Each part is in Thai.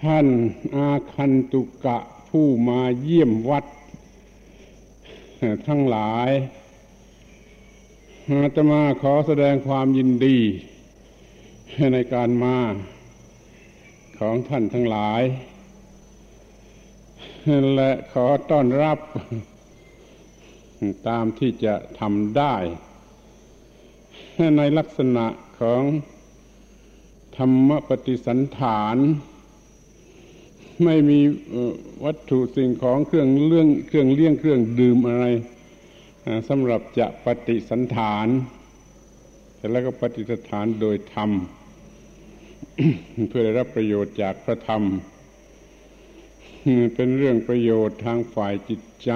ท่านอาคันตุกะผู้มาเยี่ยมวัดทั้งหลายอาตมาขอแสดงความยินดีในการมาของท่านทั้งหลายและขอต้อนรับตามที่จะทำได้ในลักษณะของธรรมปฏิสันฐานไม่มีวัตถุสิ่งของเครื่องเลี้ยงเครื่องดื่มอะไรสำหรับจะปฏิสันฐานแต่แล้วก็ปฏิสันฐานโดยธรรม เพื่อได้รับประโยชน์จากพระธรรมเป็นเรื่องประโยชน์ทางฝ่ายจิตใจ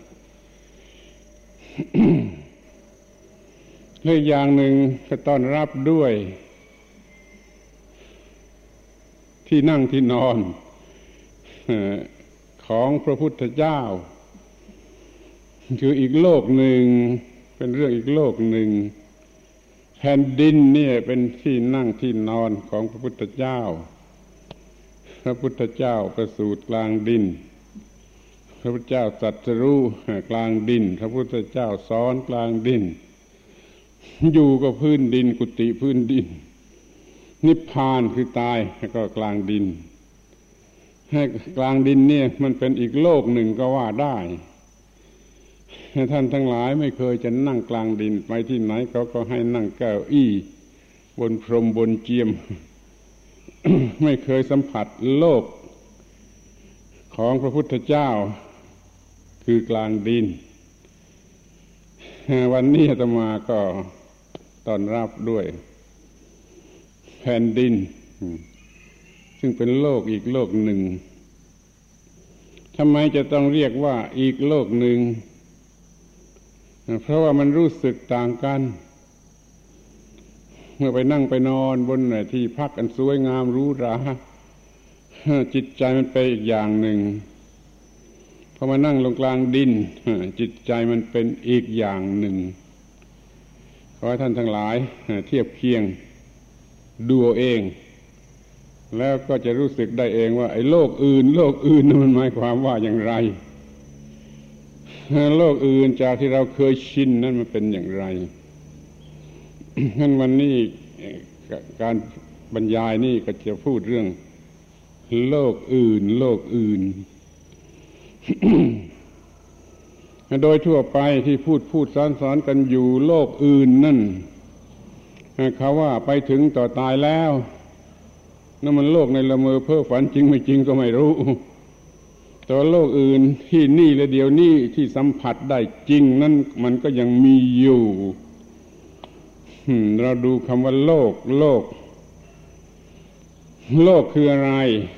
และอย่างหนึ่งก็ต้อนรับด้วยที่นั่งที่นอนของพระพุทธเจ้าคืออีกโลกหนึ่งเป็นเรื่องอีกโลกหนึ่งแผ่นดินนี่เป็นที่นั่งที่นอนของพระพุทธเจ้าพระพุทธเจ้าประสูติกลางดินพระพุทธเจ้าตรัสรู้กลางดินพระพุทธเจ้าสอนกลางดินอยู่กับพื้นดินกุฏิพื้นดินนิพพานคือตายก็กลางดินให้กลางดินเนี่ยมันเป็นอีกโลกหนึ่งก็ว่าได้ท่านทั้งหลายไม่เคยจะนั่งกลางดินไปที่ไหนเขาก็ให้นั่งเก้าอี้บนพรมบนเจียม ไม่เคยสัมผัสโลกของพระพุทธเจ้าคือกลางดินวันนี้อาตมาก็ต้อนรับด้วยแผ่นดินซึ่งเป็นโลกอีกโลกหนึ่งทำไมจะต้องเรียกว่าอีกโลกหนึ่งเพราะว่ามันรู้สึกต่างกันเมื่อไปนั่งไปนอนบนที่พักอันสวยงามหรูหราจิตใจมันเป็นอีกอย่างหนึ่งพอมานั่งลงกลางดินจิตใจมันเป็นอีกอย่างหนึ่งขอให้ท่านทั้งหลายเทียบเคียงดูเองแล้วก็จะรู้สึกได้เองว่าไอ้โลกอื่นนั้นมันหมายความว่าอย่างไรโลกอื่นจากที่เราเคยชินนั้นมันเป็นอย่างไรงั้นวันนี้การบรรยายนี่ก็จะพูดเรื่องโลกอื่น โดยทั่วไปที่พูดสอนกันอยู่โลกอื่นนั่นเขาว่าไปถึงต่อตายแล้วนั่นมันโลกในละเมอเพ้อฝันจริงไม่จริงก็ไม่รู้แต่โลกอื่นที่นี่และเดี๋ยวนี้ที่สัมผัสได้จริงนั่นมันก็ยังมีอยู่เราดูคำว่าโลกคืออะไร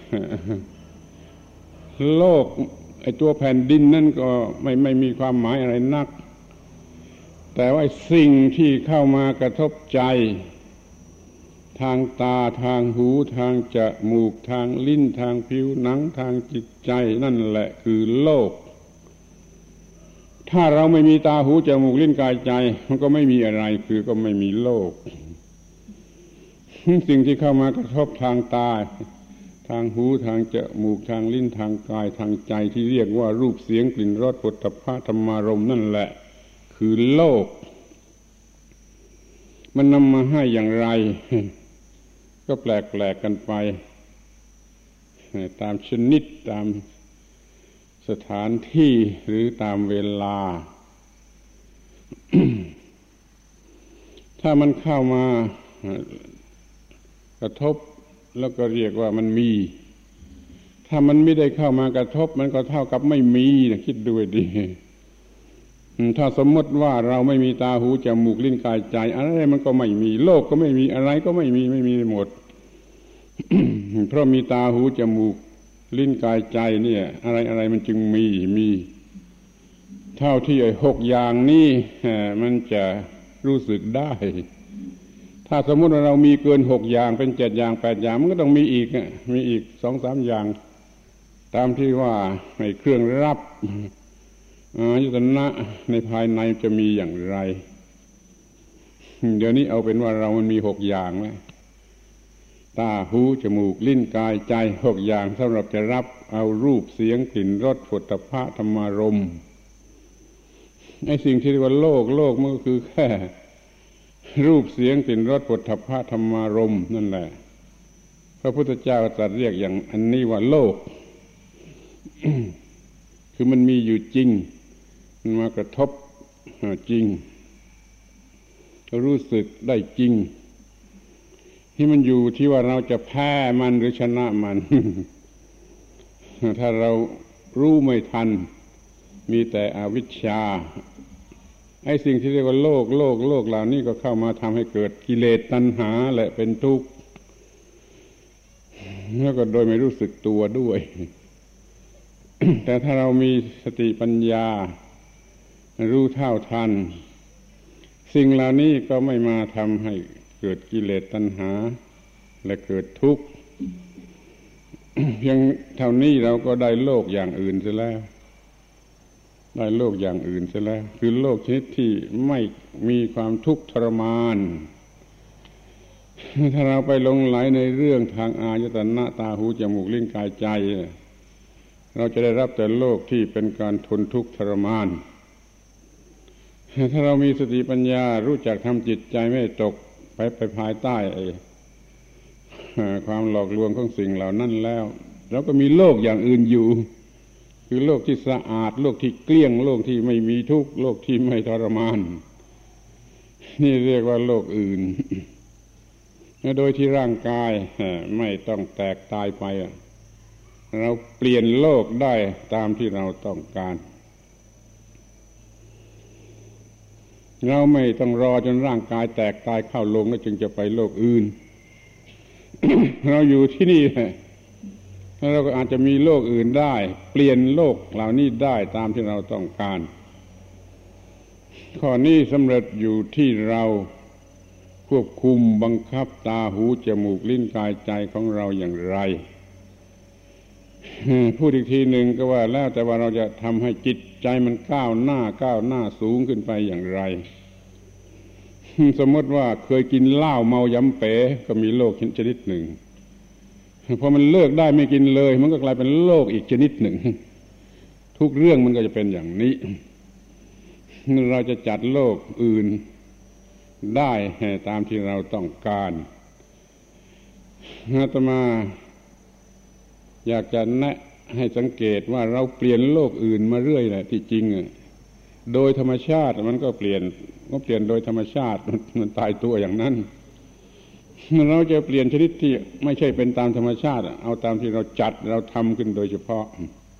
โลกไอ้ตัวแผ่นดินนั่นก็ไม่มีความหมายอะไรนักแต่ว่าสิ่งที่เข้ามากระทบใจทางตาทางหูทางจมูกทางลิ้นทางผิวหนังทางจิตใจนั่นแหละคือโลกถ้าเราไม่มีตาหูจมูกลิ้นกายใจมันก็ไม่มีอะไรคือก็ไม่มีโลกสิ่งที่เข้ามากระทบทางตาทางหูทางจมูกทางลิ้นทางกายทางใจที่เรียกว่ารูปเสียงกลิ่นรสโผฏฐัพพะธรรมารมณ์นั่นแหละคือโลกมันนำมาให้อย่างไรก็แปลกกันไปตามชนิดตามสถานที่หรือตามเวลา ถ้ามันเข้ามากระทบแล้วก็เรียกว่ามันมีถ้ามันไม่ได้เข้ามากระทบมันก็เท่ากับไม่มีนะคิดดูดิถ้าสมมติว่าเราไม่มีตาหูจมูกลิ้นกายใจอะไรมันก็ไม่มีโลกก็ไม่มีอะไรก็ไม่มีหมด เพราะมีตาหูจมูกลิ้นกายใจเนี่ยอะไรมันจึงมีเท่าที่6อย่างนี้มันจะรู้สึกได้ถ้าสมมติว่าเรามีเกิน6อย่างเป็น7อย่าง8อย่างมันก็ต้องมีอีก 2-3 อย่างตามที่ว่าในเครื่องรับอายตนะในภายในจะมีอย่างไรเดี๋ยวนี้เอาเป็นว่าเรามันมี6อย่างแล้วตาหูจมูกลิ้นกายใจ6อย่างสำหรับจะรับเอารูปเสียงกลิ่นรสโผฏฐัพพะธรรมารมณ์ไอ้สิ่งที่เรียกว่าโลกมันก็คือแค่รูปเสียงกลิ่นรสโผฏฐัพพะธรรมารมณ์นั่นแหละพระพุทธเจ้าตรัสเรียกอย่างอันนี้ว่าโลก คือมันมีอยู่จริงมันมากระทบจริงรู้สึกได้จริงที่มันอยู่ที่ว่าเราจะแพ้มันหรือชนะมัน ถ้าเรารู้ไม่ทันมีแต่อวิชชาไอ้สิ่งที่เรียกว่าโลกเหล่านี้ก็เข้ามาทำให้เกิดกิเลสตัณหาและเป็นทุกข์แล้วก็โดยไม่รู้สึกตัวด้วย แต่ถ้าเรามีสติปัญญารู้เท่าทันสิ่งเหล่านี้ก็ไม่มาทำให้เกิดกิเลสตัณหาและเกิดทุกข์ เพียงเท่านี้เราก็ได้โลกอย่างอื่นเสียแล้วได้โลกอย่างอื่นเสียแล้วคือโลกชนิดที่ไม่มีความทุกข์ทรมานถ้าเราไปหลงไหลในเรื่องทางอายตนะตาหูจมูกลิ้นกายใจเราจะได้รับแต่โลกที่เป็นการทนทุกข์ทรมานถ้าเรามีสติปัญญารู้จักทำจิตใจไม่ตกไปภายใต้ความหลอกลวงของสิ่งเหล่านั้นแล้วเราก็มีโลกอย่างอื่นอยู่คือโลกที่สะอาดโลกที่เกลี้ยงโลกที่ไม่มีทุกข์โลกที่ไม่ทรมานนี่เรียกว่าโลกอื่นโดยที่ร่างกายไม่ต้องแตกตายไปเราเปลี่ยนโลกได้ตามที่เราต้องการเราไม่ต้องรอจนร่างกายแตกตายเข้าลงแล้วจึงจะไปโลกอื่น เราอยู่ที่นี่แล้วเราก็อาจจะมีโลกอื่นได้เปลี่ยนโลกเหล่านี้ได้ตามที่เราต้องการข้อนี้สำเร็จอยู่ที่เราควบคุมบังคับตาหูจมูกลิ้นกายใจของเราอย่างไรพูดอีกทีหนึ่งก็ว่าแล้วแต่ว่าเราจะทำให้จิตใจมันก้าวหน้าสูงขึ้นไปอย่างไรสมมติว่าเคยกินเหล้าเมายำเป๋ก็มีโลกชนิดหนึ่งพอมันเลิกได้ไม่กินเลยมันก็กลายเป็นโลกอีกชนิดหนึ่งทุกเรื่องมันก็จะเป็นอย่างนี้เราจะจัดโลกอื่นได้ตามที่เราต้องการอาตมาอยากจะแนะให้สังเกตว่าเราเปลี่ยนโลกอื่นมาเรื่อยแหละที่จริงโดยธรรมชาติมันก็เปลี่ยนโดยธรรมชาติมันตายตัวอย่างนั้นเราจะเปลี่ยนชนิดที่ไม่ใช่เป็นตามธรรมชาติเอาตามที่เราจัดเราทำขึ้นโดยเฉพาะ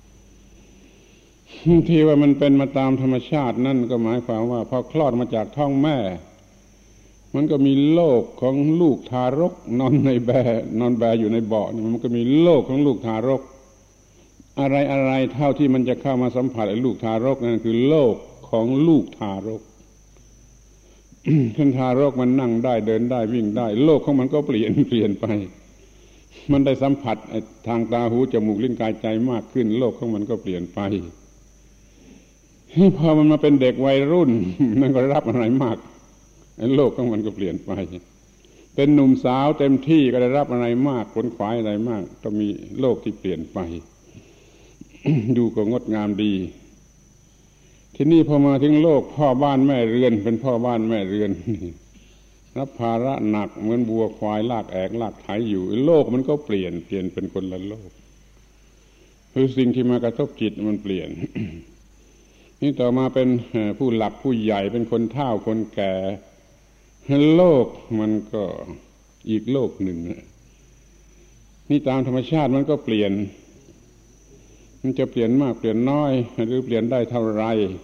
ที่ว่ามันเป็นมาตามธรรมชาตินั่นก็หมายความว่าพอคลอดมาจากท้องแม่มันก็มีโลกของลูกทารกนอนแบอยู่ในเบาะมันก็มีโลกของลูกทารกอะไรเท่าที่มันจะเข้ามาสัมผัสไอ้ลูกทารกนั่นคือโลกของลูกทารก ท่านทารกมันนั่งได้เดินได้วิ่งได้โลกของมันก็เปลี่ยนไปมันได้สัมผัสทางตาหูจมูกลิ้นกายใจมากขึ้นโลกของมันก็เปลี่ยนไปพอมันมาเป็นเด็กวัยรุ่นมันก็รับอะไรมากโลกของมันก็เปลี่ยนไปเป็นหนุ่มสาวเต็มที่ก็ได้รับอะไรมากขวนขวายอะไรมากก็มีโลกที่เปลี่ยนไป ดูก็งดงามดีที่นี่พอมาถึงโลกพ่อบ้านแม่เรือนเป็นพ่อบ้านแม่เรือน รับภาระหนักเหมือนบัวควายลากแอกลากไถอยู่โลกมันก็เปลี่ยนเป็นคนละโลกคือสิ่งที่มากระทบจิตมันเปลี่ยน นี่ต่อมาเป็นผู้หลักผู้ใหญ่เป็นคนเฒ่าคนแก่โลกมันก็อีกโลกหนึ่งนี่ตามธรรมชาติมันก็เปลี่ยนมันจะเปลี่ยนมากเปลี่ยนน้อยหรือเปลี่ยนได้เท่าไร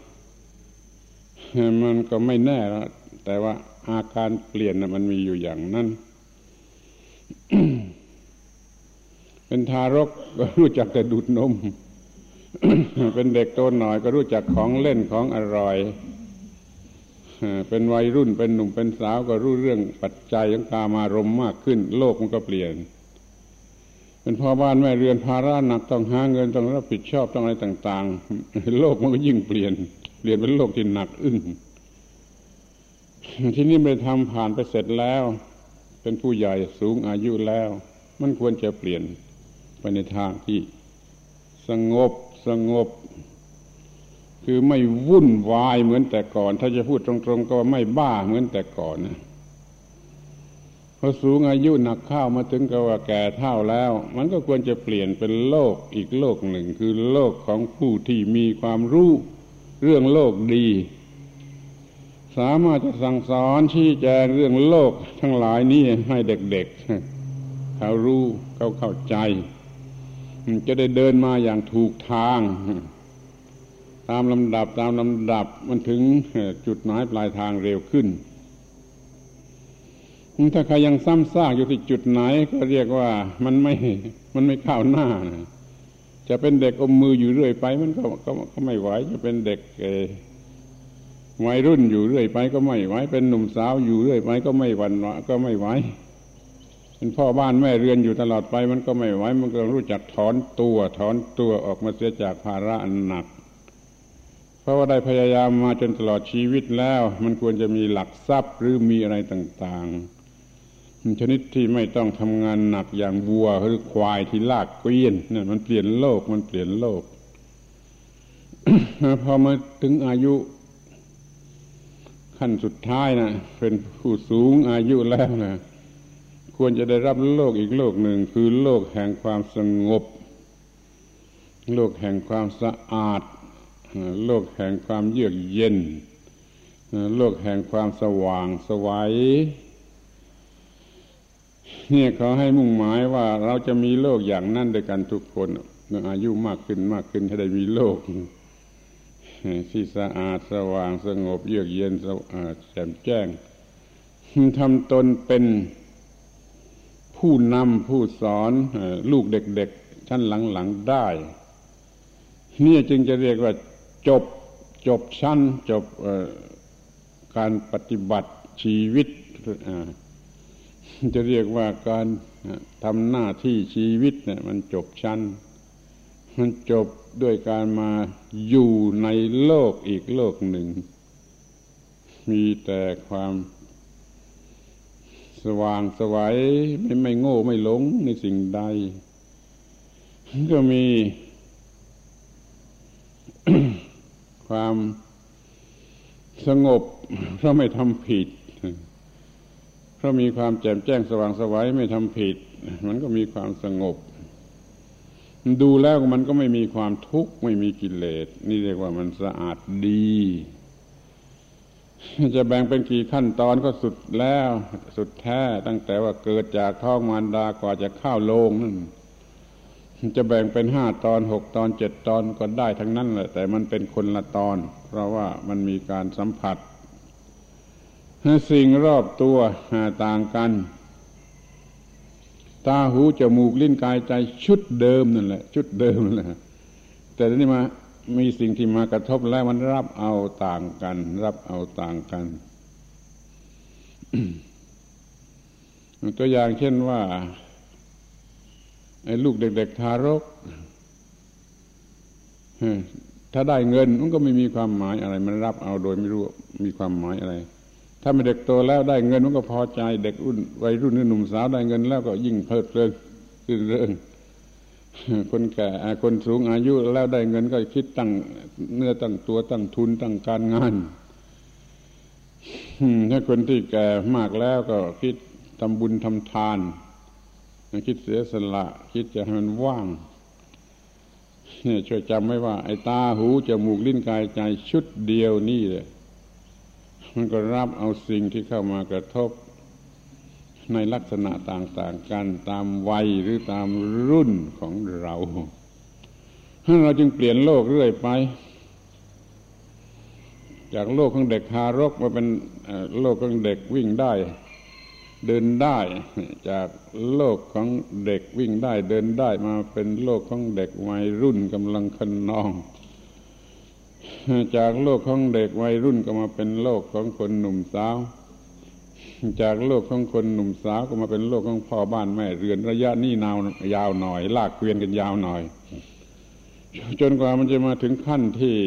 มันก็ไม่แน่แล้วแต่ว่าอาการเปลี่ยนมันมีอยู่อย่างนั้น เป็นทารกก็รู้จักแต่ดูดนม เป็นเด็กโตหน่อยก็รู้จักของเล่นของอร่อยเป็นวัยรุ่นเป็นหนุ่มเป็นสาวก็รู้เรื่องปัจจัยของกามารมณ์มากขึ้นโลกมันก็เปลี่ยนเป็นพ่อบ้านแม่เรือนภาระหนักต้องหาเงินต้องรับผิดชอบต้องอะไรต่างๆโลกมันก็ยิ่งเปลี่ยนเป็นโลกที่หนักอึ้งที่นี่ไปทำผ่านไปเสร็จแล้วเป็นผู้ใหญ่สูงอายุแล้วมันควรจะเปลี่ยนไปในทางที่สงบคือไม่วุ่นวายเหมือนแต่ก่อนถ้าจะพูดตรงๆก็ไม่บ้าเหมือนแต่ก่อนนะพอสูงอายุหนักเข้ามาถึงกับว่าแก่เฒ่าแล้วมันก็ควรจะเปลี่ยนเป็นโลกอีกโลกหนึ่งคือโลกของผู้ที่มีความรู้เรื่องโลกดีสามารถจะสั่งสอนชี้แจงเรื่องโลกทั้งหลายนี้ให้เด็กๆเขารู้เขาเข้าใจจะได้เดินมาอย่างถูกทางตามลำดับมันถึงจุดหมายปลายทางเร็วขึ้นถ้าใครยังซ้ำซากอยู่ที่จุดไหนก็เรียกว่ามันไม่ก้าวหน้านะจะเป็นเด็กอมมืออยู่เรื่อยไปมันก็ไม่ไหวจะเป็นเด็กวัยรุ่นอยู่เรื่อยไปก็ไม่ไหวเป็นหนุ่มสาวอยู่เรื่อยไปก็ไม่หวั่นไหวก็ไม่ไหวเป็นพ่อบ้านแม่เรือนอยู่ตลอดไปมันก็ไม่ไหวมันก็รู้จักถอนตัวออกมาเสียจากภาระอันหนักเพราะว่าได้พยายามมาจนตลอดชีวิตแล้วมันควรจะมีหลักทรัพย์หรือมีอะไรต่างๆชนิดที่ไม่ต้องทำงานหนักอย่างวัวหรือควายที่ลากเกวียนนั่นมันเปลี่ยนโลก พอมาถึงอายุขั้นสุดท้ายนะเป็นผู้สูงอายุแล้วนะควรจะได้รับโลกอีกโลกหนึ่งคือโลกแห่งความสงบโลกแห่งความสะอาดโลกแห่งความเยือกเย็นโลกแห่งความสว่างไสวเนี่ยเขาให้มุ่งหมายว่าเราจะมีโลกอย่างนั้นด้วยกันทุกคนเมื่ออายุมากขึ้นให้ได้มีโลกที่สะอาดสว่างสงบเยือกเย็นแจ่มแจ้งทำตนเป็นผู้นำผู้สอนลูกเด็กๆชั้นหลังๆได้นี่จึงจะเรียกว่าจบชั้นจบการปฏิบัติชีวิตจะเรียกว่าการทำหน้าที่ชีวิตเนี่ยมันจบชั้นมันจบด้วยการมาอยู่ในโลกอีกโลกหนึ่งมีแต่ความสว่างไสวไม่โง่ไม่หลงในสิ่งใดก็มี ความสงบเพราะไม่ทำผิดเพราะมีความแจ่มแจ้งสว่างไสวไม่ทำผิดมันก็มีความสงบดูแล้วมันก็ไม่มีความทุกข์ไม่มีกิเลสนี่เรียกว่ามันสะอาดดีจะแบ่งเป็นกี่ขั้นตอนก็สุดแล้วสุดแท้ตั้งแต่ว่าเกิดจากท้องมารดากว่าจะเข้าโลงนั่นจะแบ่งเป็น5 ตอน6 ตอน7 ตอนก็ได้ทั้งนั้นแหละแต่มันเป็นคนละตอนเพราะว่ามันมีการสัมผัสสิ่งรอบตัวต่างกันตาหูจมูกลิ้นกายใจชุดเดิมนั่นแหละชุดเดิมนั่นแหละแต่ทีนี้มามีสิ่งที่มากระทบแล้วมันรับเอาต่างกันตัวอย่างเช่นว่าไอ้ลูกเด็กๆทารกถ้าได้เงินมันก็ไม่มีความหมายอะไรมันรับเอาโดยไม่รู้มีความหมายอะไรถ้าเป็นเด็กโตแล้วได้เงินมันก็พอใจเด็กวัยรุ่นหนุ่มสาวได้เงินแล้วก็ยิ่งเพลิดเพลินรื่นเริงคนแก่คนสูงอายุแล้วได้เงินก็คิดตั้งเนื้อตั้งตัวตั้งทุนตั้งการงานถ้าคนที่แก่มากแล้วก็คิดทำบุญทำทานคิดเสียสละคิดจะให้มันว่างเนี่ยช่วยจำไว้ว่าไอ้ตาหูจมูกลิ้นกายใจชุดเดียวนี่แหละมันก็รับเอาสิ่งที่เข้ามากระทบในลักษณะต่างๆกันตามวัยหรือตามรุ่นของเราเราจึงเปลี่ยนโลกเรื่อยไปจากโลกของเด็กทารกมาเป็นโลกของเด็กวิ่งได้เดินได้จากโลกของเด็กวิ่งได้เดินได้มาเป็นโลกของเด็กวัยรุ่นกำลังขนองจากโลกของเด็กวัยรุ่นก็มาเป็นโลกของคนหนุ่มสาวจากโลกของคนหนุ่มสาวก็มาเป็นโลกของพ่อบ้านแม่เรือนระยะนี้ยาวหน่อยลากเกวียนกันยาวหน่อยจนกว่ามันจะมาถึงขั้นที่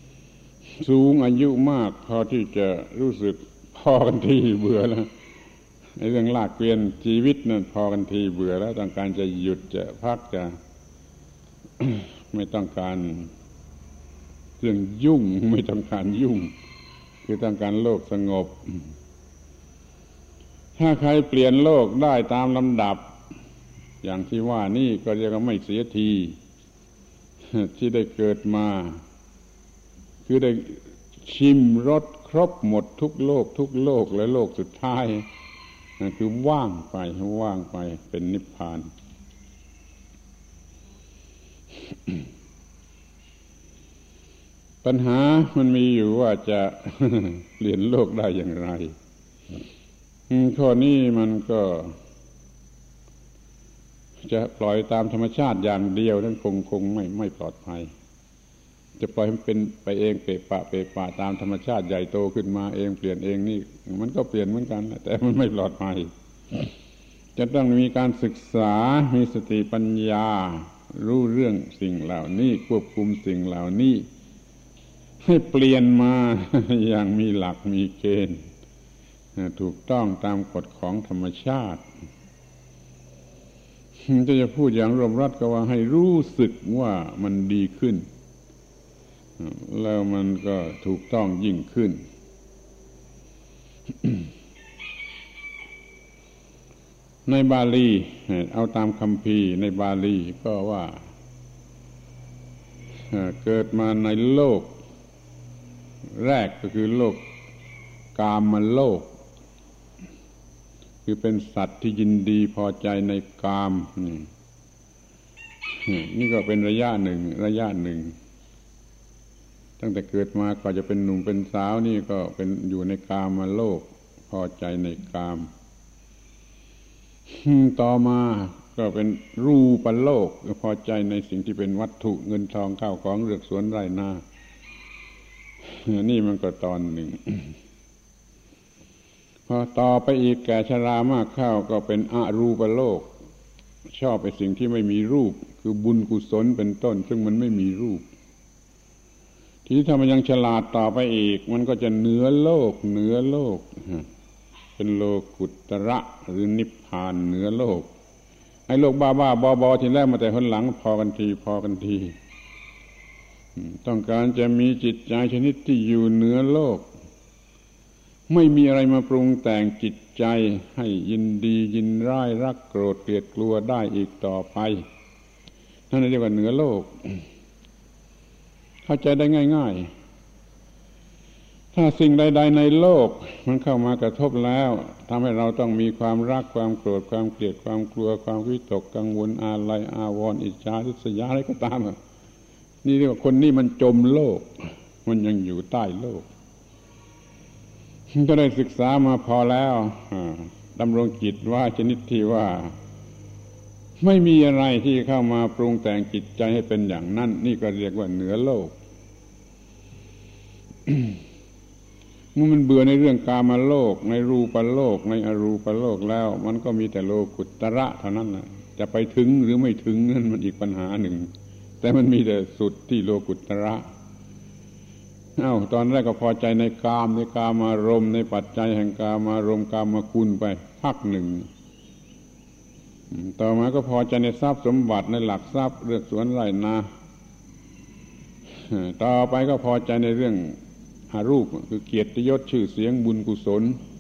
สูงอายุมากพอที่จะรู้สึกพอกันทีเบื่อแล้วไอ้เรื่องลากเกวียนชีวิตนั่นพอกันทีเบื่อแล้วต้องการจะหยุดจะพักจะ ไม่ต้องการเรื่องยุ่งไม่ต้องการยุ่งคือต้องการโลกสงบถ้าใครเปลี่ยนโลกได้ตามลำดับอย่างที่ว่านี่ก็เรียกว่าไม่เสียทีที่ได้เกิดมาคือได้ชิมรสครบหมดทุกโลกทุกโลกและโลกสุดท้ายคือว่างไปเป็นนิพพานปัญหามันมีอยู่ว่าจะเปลี่ยนโลกได้อย่างไรข้อนี้มันก็จะปล่อยตามธรรมชาติอย่างเดียวนั้นคงไม่ปลอดภัยจะปล่อยให้เป็นไปเองเปะปะตามธรรมชาติใหญ่โตขึ้นมาเองเปลี่ยนเองนี่มันก็เปลี่ยนเหมือนกันแต่มันไม่ปลอดภัยจะต้องมีการศึกษามีสติปัญญารู้เรื่องสิ่งเหล่านี้ควบคุมสิ่งเหล่านี้ให้เปลี่ยนมาอย่างมีหลักมีเกณฑ์ถูกต้องตามกฎของธรรมชาติจะพูดอย่างรวมรัดก็ว่าให้รู้สึกว่ามันดีขึ้นแล้วมันก็ถูกต้องยิ่งขึ้น ในบาลีเอาตามคัมภีร์ในบาลีก็ว่าเกิดมาในโลกแรกก็คือโลกกามโลกคือเป็นสัตว์ที่ยินดีพอใจในกามนี่ก็เป็นระยะหนึ่งตั้งแต่เกิดมาก็จะเป็นหนุ่มเป็นสาวนี่ก็เป็นอยู่ในกามโลกพอใจในกามต่อมาก็เป็นรูปโลกพอใจในสิ่งที่เป็นวัตถุเงินทองข้าวของเรือกสวนไร่นานี่มันก็ตอนหนึ่ง พอต่อไปอีกแก่ชรามากเข้าก็เป็นอรูปโลกชอบไปสิ่งที่ไม่มีรูปคือบุญกุศลเป็นต้นซึ่งมันไม่มีรูปทีนี้ถ้ามันยังฉลาดต่อไปอีกมันก็จะเหนือโลกเป็นโลกุตระหรือนิพพานเหนือโลกไอ้โลกบ้าๆบอๆทีแรกมาแต่คนหลังพอกันทีต้องการจะมีจิตใจชนิดที่อยู่เหนือโลกไม่มีอะไรมาปรุงแต่งจิตใจให้ยินดียินร้ายรักโกรธเกลียดกลัวได้อีกต่อไปนั่นเรียกว่าเหนือโลกเข้าใจได้ง่ายๆถ้าสิ่งใดๆในโลกมันเข้ามากระทบแล้วทำให้เราต้องมีความรักความโกรธความเกลียดความกลัวความวิตกกังวลอาลัยอาวรณ์อิจฉาริษยาอะไรก็ตามนี่เรียกว่าคนนี้มันจมโลกมันยังอยู่ใต้โลกก็ได้ศึกษามาพอแล้วดำรงจิตว่าชนิดที่ว่าไม่มีอะไรที่เข้ามาปรุงแต่งจิตใจให้เป็นอย่างนั้นนี่ก็เรียกว่าเหนือโลก เมื่อมันเบื่อในเรื่องกามโลกในรูปโลกในอรูปโลกแล้วมันก็มีแต่โลกุตระเท่านั้นแหละจะไปถึงหรือไม่ถึงนั่นมันอีกปัญหาหนึ่งแต่มันมีแต่สุดที่โลกุตระตอนแรกก็พอใจในกามในกามารมณ์ในปัจจัยแห่งกามารมณ์กามคุณไปพักหนึ่งต่อมาก็พอใจในทรัพย์สมบัติในหลักทรัพย์เรือกสวนไร่นาต่อไปก็พอใจในเรื่องอารูปคือเกียรติยศชื่อเสียงบุญกุศล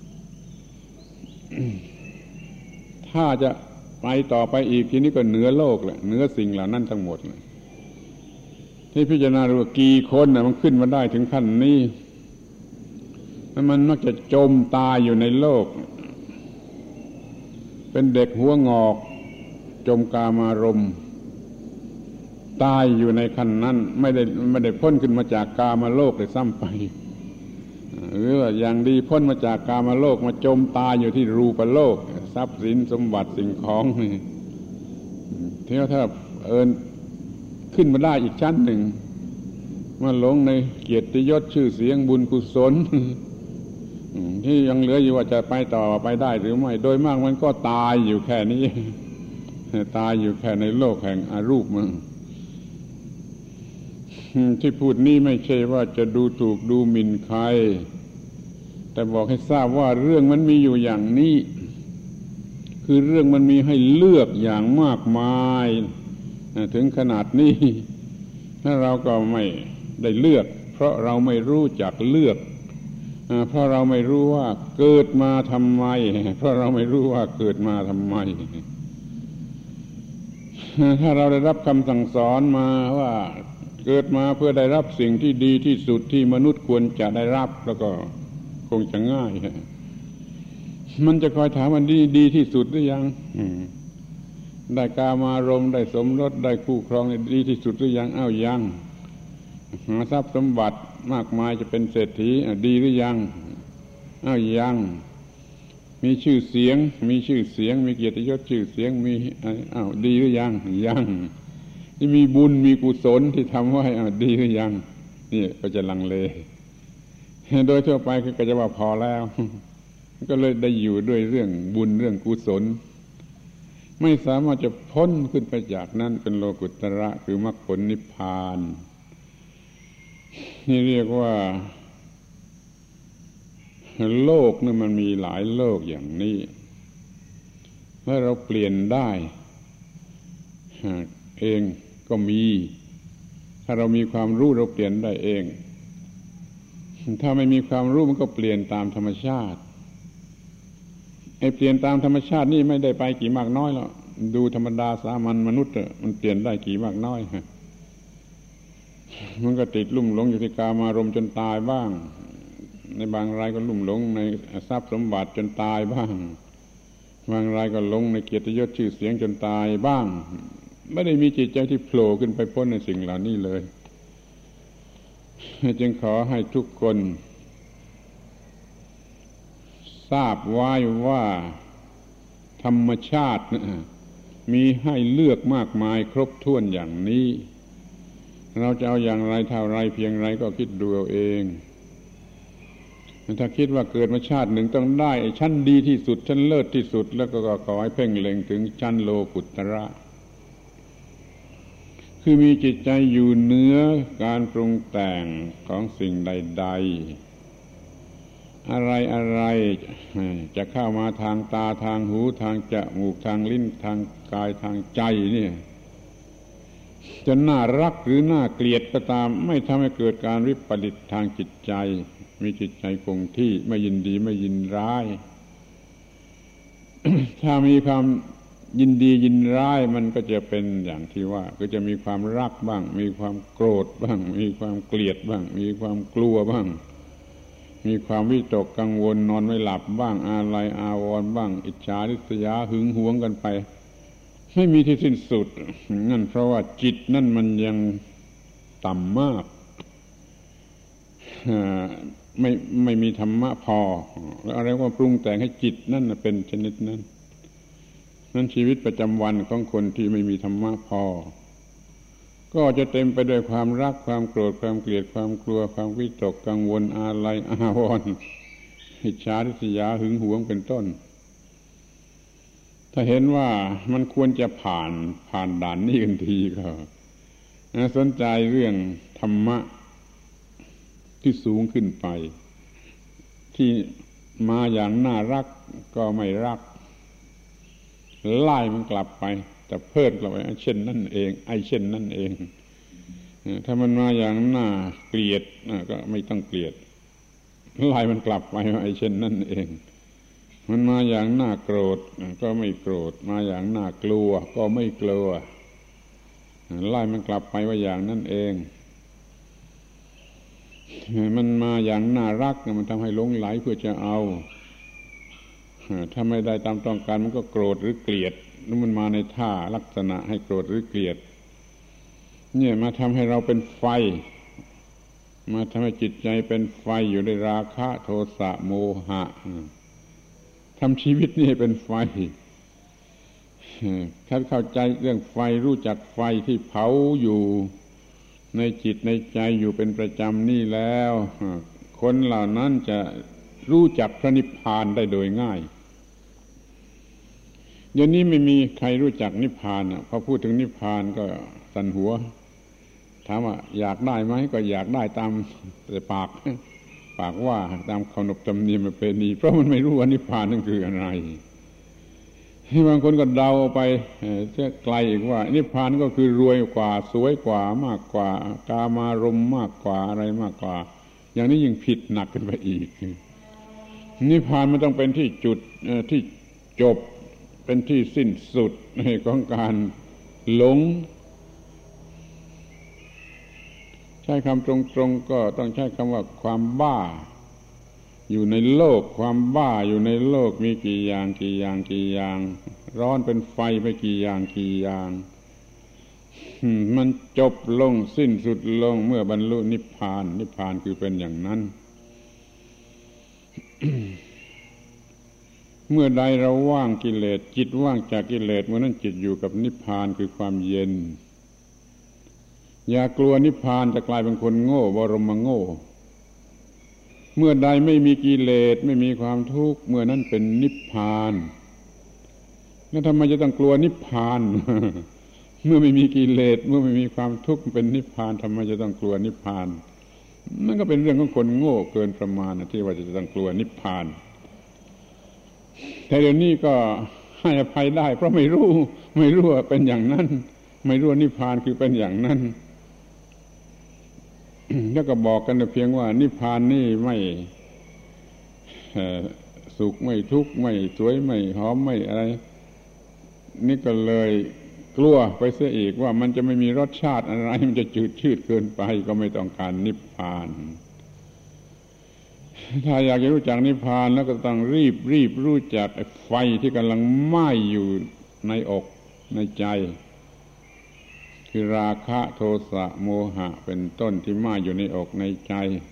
ถ้าจะไปต่อไปอีกทีนี้ก็เหนือโลกแหละเหนือสิ่งเหล่านั้นทั้งหมดเลยที่พิจารณาดูว่ากี่คนมันขึ้นมาได้ถึงขั้นนี้มันมักจะจมตายอยู่ในโลกเป็นเด็กหัวงอกจมกามารมณ์ตายอยู่ในขั้นนั้นไม่ได้พ้นขึ้นมาจากกามโลกเลยซ้ำไปหรือว่าอย่างดีพ้นมาจากกามโลกมาจมตายอยู่ที่รูปโลกทรัพย์สินสมบัติสิ่งของนี่ถ้าขึ้นมาได้อีกชั้นหนึ่งมาหลงในเกียรติยศชื่อเสียงบุญกุศลที่ยังเหลืออยู่ว่าจะไปต่อไปได้หรือไม่โดยมากมันก็ตายอยู่แค่นี้ตายอยู่แค่ในโลกแห่งอรูปมันที่พูดนี้ไม่ใช่ว่าจะดูถูกดูหมิ่นใครแต่บอกให้ทราบว่าเรื่องมันมีอยู่อย่างนี้คือเรื่องมันมีให้เลือกอย่างมากมายถึงขนาดนี้ถ้าเราก็ไม่ได้เลือกเพราะเราไม่รู้จักเลือกเพราะเราไม่รู้ว่าเกิดมาทำไมเพราะเราไม่รู้ว่าเกิดมาทำไมถ้าเราได้รับคำสั่งสอนมาว่าเกิดมาเพื่อได้รับสิ่งที่ดีที่สุดที่มนุษย์ควรจะได้รับแล้วก็คงจะง่ายมันจะคอยถามว่าดีที่สุดหรือยังได้กามารมณ์ได้สมรสได้คู่ครองดีที่สุดหรือยังยังหาทรัพย์สมบัติมากมายจะเป็นเศรษฐีดีหรือยังยังมีชื่อเสียงมีเกียรติยศชื่อเสียงมีดีหรือยังที่มีบุญมีกุศลที่ทำไว้ดีหรือยังนี่ก็จะลังเลโดยทั่วไปคือก็จะว่าพอแล้วก็เลยได้อยู่ด้วยเรื่องบุญเรื่องกุศลไม่สามารถจะพ้นขึ้นไปจากนั้นเป็นโลกุตระคือมรรคผลนิพพานนี่เรียกว่าโลกนี่มันมีหลายโลกอย่างนี้ถ้าเราเปลี่ยนได้เองก็มีถ้าเรามีความรู้เราเปลี่ยนได้เองถ้าไม่มีความรู้มันก็เปลี่ยนตามธรรมชาติเปลี่ยนตามธรรมชาตินี่ไม่ได้ไปกี่มากน้อยหรอกดูธรรมดาสามัญมนุษย์มันเปลี่ยนได้กี่มากน้อยมันก็ติดลุ่มหลงอยู่ที่กามารมณ์จนตายบ้างในบางรายก็ลุ่มหลงในทรัพย์สมบัติจนตายบ้างบางรายก็หลงในเกียรติยศชื่อเสียงจนตายบ้างไม่ได้มีจิตใจที่โผล่ขึ้นไปพ้นในสิ่งเหล่านี้เลยจึงขอให้ทุกคนทราบไว้ว่าธรรมชาติมีให้เลือกมากมายครบถ้วนอย่างนี้เราจะเอาอย่างไรเท่าไรเพียงไรก็คิดดูเอาเองถ้าคิดว่าเกิดมาชาติหนึ่งต้องได้ชั้นดีที่สุดชั้นเลิศที่สุดแล้วก็ขอให้เพ่งเล็งถึงชั้นโลกุตระคือมีจิตใจอยู่เหนือการปรุงแต่งของสิ่งใดๆอะไรจะเข้ามาทางตาทางหูทางจมูกทางลิ้นทางกายทางใจเนี่ยจะน่ารักหรือน่าเกลียดก็ตามไม่ทำให้เกิดการวิปริตทางจิตใจมีจิตใจคงที่ไม่ยินดีไม่ยินร้าย ถ้ามีความยินดียินร้ายมันก็จะเป็นอย่างที่ว่าก็จะมีความรักบ้างมีความโกรธบ้างมีความเกลียดบ้างมีความกลัวบ้างมีความวิตกกังวลนอนไม่หลับบ้างอาลัยอาวรณ์บ้างอิจฉาริษยาหึงหวงกันไปไม่มีที่สิ้นสุดนั่นเพราะว่าจิตนั่นมันยังต่ำมากไม่มีธรรมะพอแล้วอะไรก็ปรุงแต่งให้จิตนั่นเป็นชนิดนั้นชีวิตประจำวันของคนที่ไม่มีธรรมะพอก็จะเต็มไปด้วยความรักความโกรธความเกลียดความกลัวความวิตกกังวลอาลัยอาวรณ์อิจฉาริษยาหึงหวงเป็นต้นถ้าเห็นว่ามันควรจะผ่านด่านนี้กันทีก็สนใจเรื่องธรรมะที่สูงขึ้นไปที่มาอย่างน่ารักก็ไม่รักไล่มันกลับไปแต่เพิ่มกลับไปเช่นนั่นเองเช่นนั่นเองถ้ามันมาอย่างน่าเกลียดก็ไม่ต้องเกลียดไล่มันกลับไปเช่นนั่นเองมันมาอย่างน่าโกรธก็ไม่โกรธมาอย่างน่ากลัวก็ไม่กลัวไล่มันกลับไปว่าอย่างนั่นเองมันมาอย่างน่ารักมันทำให้หลงไหลเพื่อจะเอาถ้าไม่ได้ตามต้องการมันก็โกรธหรือเกลียดแล้วมันมาในท่าลักษณะให้โกรธหรือเกลียดเนี่ยมาทำให้เราเป็นไฟมาทำให้จิตใจเป็นไฟอยู่ในราคะโทสะโมหะทำชีวิตนี่เป็นไฟถ้าเข้าใจเรื่องไฟรู้จักไฟที่เผาอยู่ในจิตในใจอยู่เป็นประจำนี่แล้วคนเหล่านั้นจะรู้จักพระนิพพานได้โดยง่ายเดี๋ยวนี้ไม่มีใครรู้จักนิพพานพอพูดถึงนิพพานก็สั่นหัวถามว่าอยากได้ไหมก็อยากได้ตามแต่ปากว่าตามขนบธรรมเนียมประเพณีเพราะมันไม่รู้ว่านิพพานนั่นคืออะไรที่บางคนก็เดาไปเสียไกลอีกว่านิพพานก็คือรวยกว่าสวยกว่ามากกว่ากามารมณ์มากกว่าอะไรมากกว่าอย่างนี้ยิ่งผิดหนักขึ้นไปอีกนิพพานมันต้องเป็นที่จุดที่จบเป็นที่สิ้นสุดของการหลงใช้คำตรงๆก็ต้องใช้คำว่าความบ้าอยู่ในโลกความบ้าอยู่ในโลกมีกี่อย่างกี่อย่างกี่อย่างร้อนเป็นไฟไปกี่อย่างกี่อย่างมันจบลงสิ้นสุดลงเมื่อบรรลุนิพพานนิพพานคือเป็นอย่างนั้น เมื่อใดเราว่างกิเลสจิตว่างจากกิเลสเมื่อนั้นจิตอยู่กับนิพพานคือความเย็นอย่ากลัวนิพพานจะกลายเป็นคนโง่บรมโง่เมื่อใดไม่มีกิเลสไม่มีความทุกข์เมื่อนั้นเป็นนิพพานแล้วทำไมจะต้องกลัวนิพพาน เมื่อไม่มีกิเลสเมื่อไม่มีความทุกข์เป็นนิพพานทำไมจะต้องกลัวนิพพานนั่นก็เป็นเรื่องของคนโง่เกินประมาณที่ว่าจะต้องกลัวนิพพานแต่เดี๋ยวนี้ก็ให้อภัยได้เพราะไม่รู้ว่าเป็นอย่างนั้นไม่รู้ว่านิพพานคือเป็นอย่างนั้น แล้วก็บอกกันเพียงว่านิพพานนี่ไม่สุขไม่ทุกข์ไม่สวยไม่หอมไม่อะไรนี่ก็เลยกลัวไปเสียอีกว่ามันจะไม่มีรสชาติอะไรมันจะจืดชืดเกินไปก็ไม่ต้องการนิพพานถ้าอยากจะรู้จักนิพพานแล้วก็ต้องรีบรู้จักไฟที่กำลังไหม้อยู่ในอกในใจคือราคะโทสะโมหะเป็นต้นที่ไหม้อยู่ในอกในใจ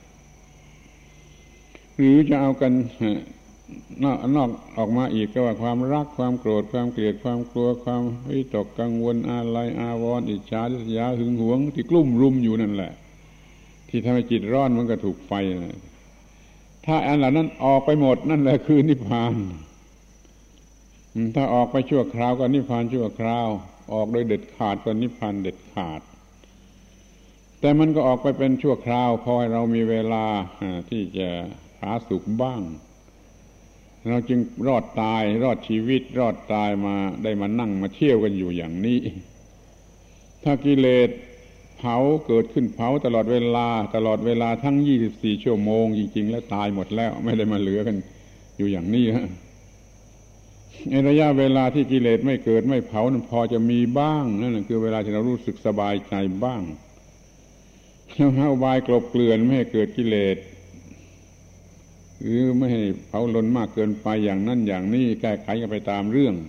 หรือจะเอากันนอกออกมาอีกก็ว่าความรักความโกรธความเกลียดความกลัวความวิตกกังวลอาลัยอาวรณ์อิจฉาริษยาหึงหวงที่กลุ่มรุมอยู่นั่นแหละที่ทำให้จิตร้อนมันก็ถูกไฟถ้าอันเหล่านั้นออกไปหมดนั่นแหละคือนิพพานถ้าออกไปชั่วคราวก็นิพพานชั่วคราวออกโดยเด็ดขาดก็นิพพานเด็ดขาดแต่มันก็ออกไปเป็นชั่วคราวพอให้เรามีเวลาที่จะหาสุขบ้างเราจึงรอดตายรอดชีวิตรอดตายมาได้มานั่งมาเที่ยวกันอยู่อย่างนี้ถ้ากิเลสเผาเกิดขึ้นเผาตลอดเวลาทั้ง24ชั่วโมงจริงๆแล้วตายหมดแล้วไม่ได้มาเหลือกันอยู่อย่างนี้ฮะในระยะเวลาที่กิเลสไม่เกิดไม่เผานั้นพอจะมีบ้างนั่นคือเวลาที่เรารู้สึกสบายใจบ้างแล้วหาอุบายกลบเกลื่อนไม่ให้เกิดกิเลสหรือไม่ให้เผาลนมากเกินไปอย่างนั้นอย่างนี้แก้ไขกันไปตามเรื่อง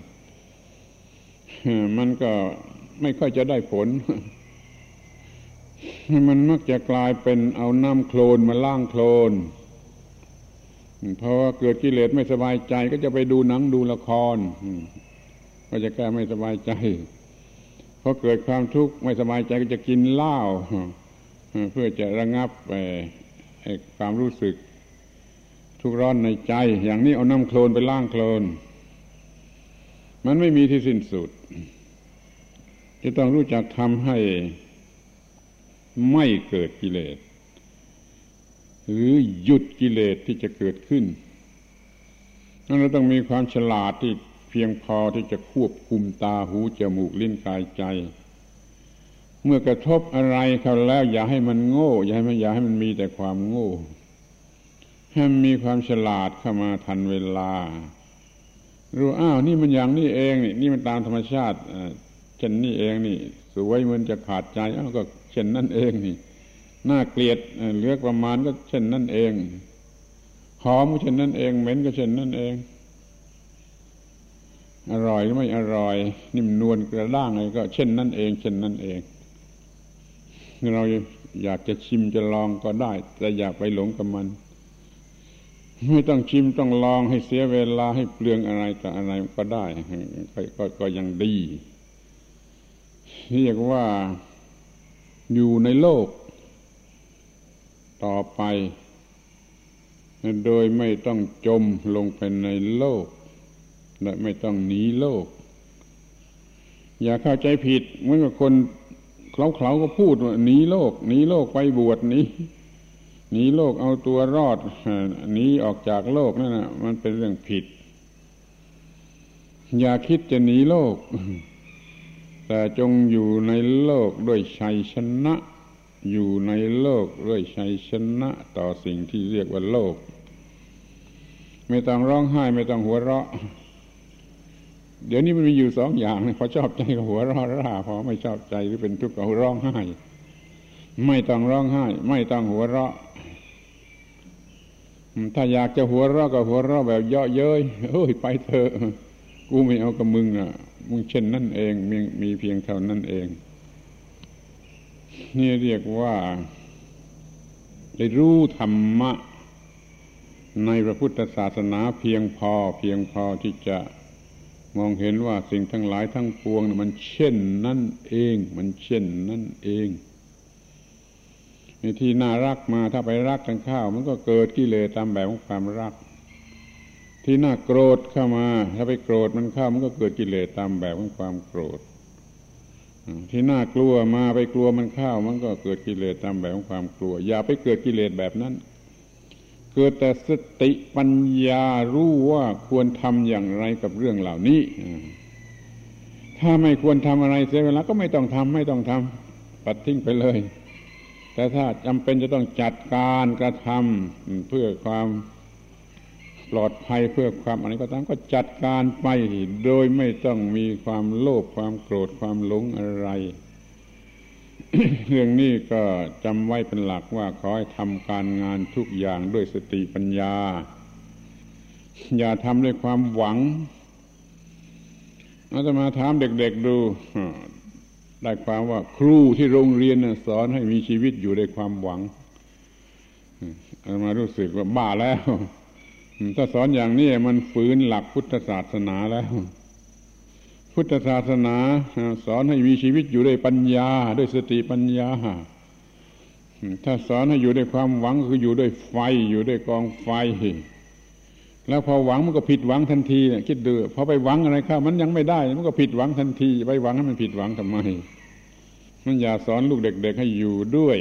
มันก็ไม่ค่อยจะได้ผลมันมักจะกลายเป็นเอาน้ำโคลนมาล้างโคลนเพราะว่าเกิดกิเลสไม่สบายใจก็จะไปดูหนังดูละครก็จะแก้ไม่สบายใจพอเกิดความทุกข์ไม่สบายใจก็จะกินเหล้าเพื่อจะระงับความรู้สึกทุกข์ร้อนในใจอย่างนี้เอาน้ำโคลนไปล้างโคลนมันไม่มีที่สิ้นสุดจะต้องรู้จักทำให้ไม่เกิดกิเลสหรือหยุดกิเลสที่จะเกิดขึ้นนั้นเราต้องมีความฉลาดที่เพียงพอที่จะควบคุมตาหูจมูกลิ้นกายใจเมื่อกระทบอะไรเข้าแล้วอย่าให้มันโง่อย่าให้มันมีแต่ความโง่ให้มันมีความฉลาดเข้ามาทันเวลารู้นี่มันอย่างนี้เองนี่มันตามธรรมชาติเช่นนี้เองนี่สวยเหมือนจะขาดใจก็เช่นนั่นเองนี่น่าเกลียดเหลือประมาณก็เช่นนั่นเองหอมก็เช่นนั่นเองเหม็นก็เช่นนั่นเองอร่อยหรือไม่อร่อยนิ่มนวลกระด้างอะไรก็เช่นนั่นเองเช่นนั่นเองเราอยากจะชิมจะลองก็ได้แต่อย่าไปหลงกับมันไม่ต้องชิมต้องลองให้เสียเวลาให้เปลืองอะไรแต่อะไรก็ได้ก็ยังดีเรียกว่าอยู่ในโลกต่อไปโดยไม่ต้องจมลงไปในโลกและไม่ต้องหนีโลกอย่าเข้าใจผิดเหมือนกับคนเขาก็พูดว่าหนีโลกไปบวชหนีโลกเอาตัวรอดหนีออกจากโลกนั่นน่ะมันเป็นเรื่องผิดอย่าคิดจะหนีโลกแต่จงอยู่ในโลกด้วยชัยชนะอยู่ในโลกด้วยชัยชนะต่อสิ่งที่เรียกว่าโลกไม่ต้องร้องไห้ไม่ต้องหัวเราะเดี๋ยวนี้มันมีอยู่สองอย่างพอชอบใจก็หัวเราะร่าพอไม่ชอบใจหรือเป็นทุกข์ก็ร้องไห้ไม่ต้องร้องไห้ไม่ต้องหัวเราะถ้าอยากจะหัวเราะก็หัวเราะแบบเยาะเย้ยโอ้ยไปเถอะกูไม่เอากับมึงอ่ะมึงเช่นนั่นเองมีเพียงเท่านั้นเองนี่เรียกว่าได้รู้ธรรมะในพระพุทธศาสนาเพียงพอที่จะมองเห็นว่าสิ่งทั้งหลายทั้งปวงมันเช่นนั่นเองมันเช่นนั่นเองที่น่ารักมาถ้าไปรักกันเข้ามันก็เกิดกิเลสตามแบบของความรักที่น่าโกรธเข้ามาถ้าไปโกรธมันเข้ามันก็เกิดกิเลสตามแบบของความโกรธที่น่ากลัวมาไปกลัวมันเข้ามันก็เกิดกิเลสตามแบบของความกลัวอย่าไปเกิดกิเลสแบบนั้นเกิดแต่สติปัญญารู้ว่าควรทำอย่างไรกับเรื่องเหล่านี้ถ้าไม่ควรทำอะไรเสียเวลาก็ไม่ต้องทำปัดทิ้งไปเลยแต่ถ้าจำเป็นจะต้องจัดการกระทำเพื่อความปลอดภัยเพื่อความอะไรก็ตามก็จัดการไปโดยไม่ต้องมีความโลภความโกรธความหลงอะไร เรื่องนี้ก็จำไว้เป็นหลักว่าขอให้ทำการงานทุกอย่างด้วยสติปัญญาอย่าทำด้วยความหวังอาตมาถามเด็กๆดูได้ความว่าครูที่โรงเรียนสอนให้มีชีวิตอยู่ด้วยความหวังอาตมารู้สึกว่าบ้าแล้วถ้าสอนอย่างนี้มันฝืนหลักพุทธศาสนาแล้วพุทธศาสนาสอนให้มีชีวิตอยู่ด้วยปัญญาด้วยสติปัญญาถ้าสอนให้อยู่ด้วยความหวังคืออยู่ด้วยไฟอยู่ด้วยกองไฟแล้วพอหวังมันก็ผิดหวังทันทีคิดดูพอไปหวังอะไรเข้ามันยังไม่ได้มันก็ผิดหวังทันทีไปหวังให้มันผิดหวังทำไมมันอย่าสอนลูกเด็กๆให้อยู่ด้วย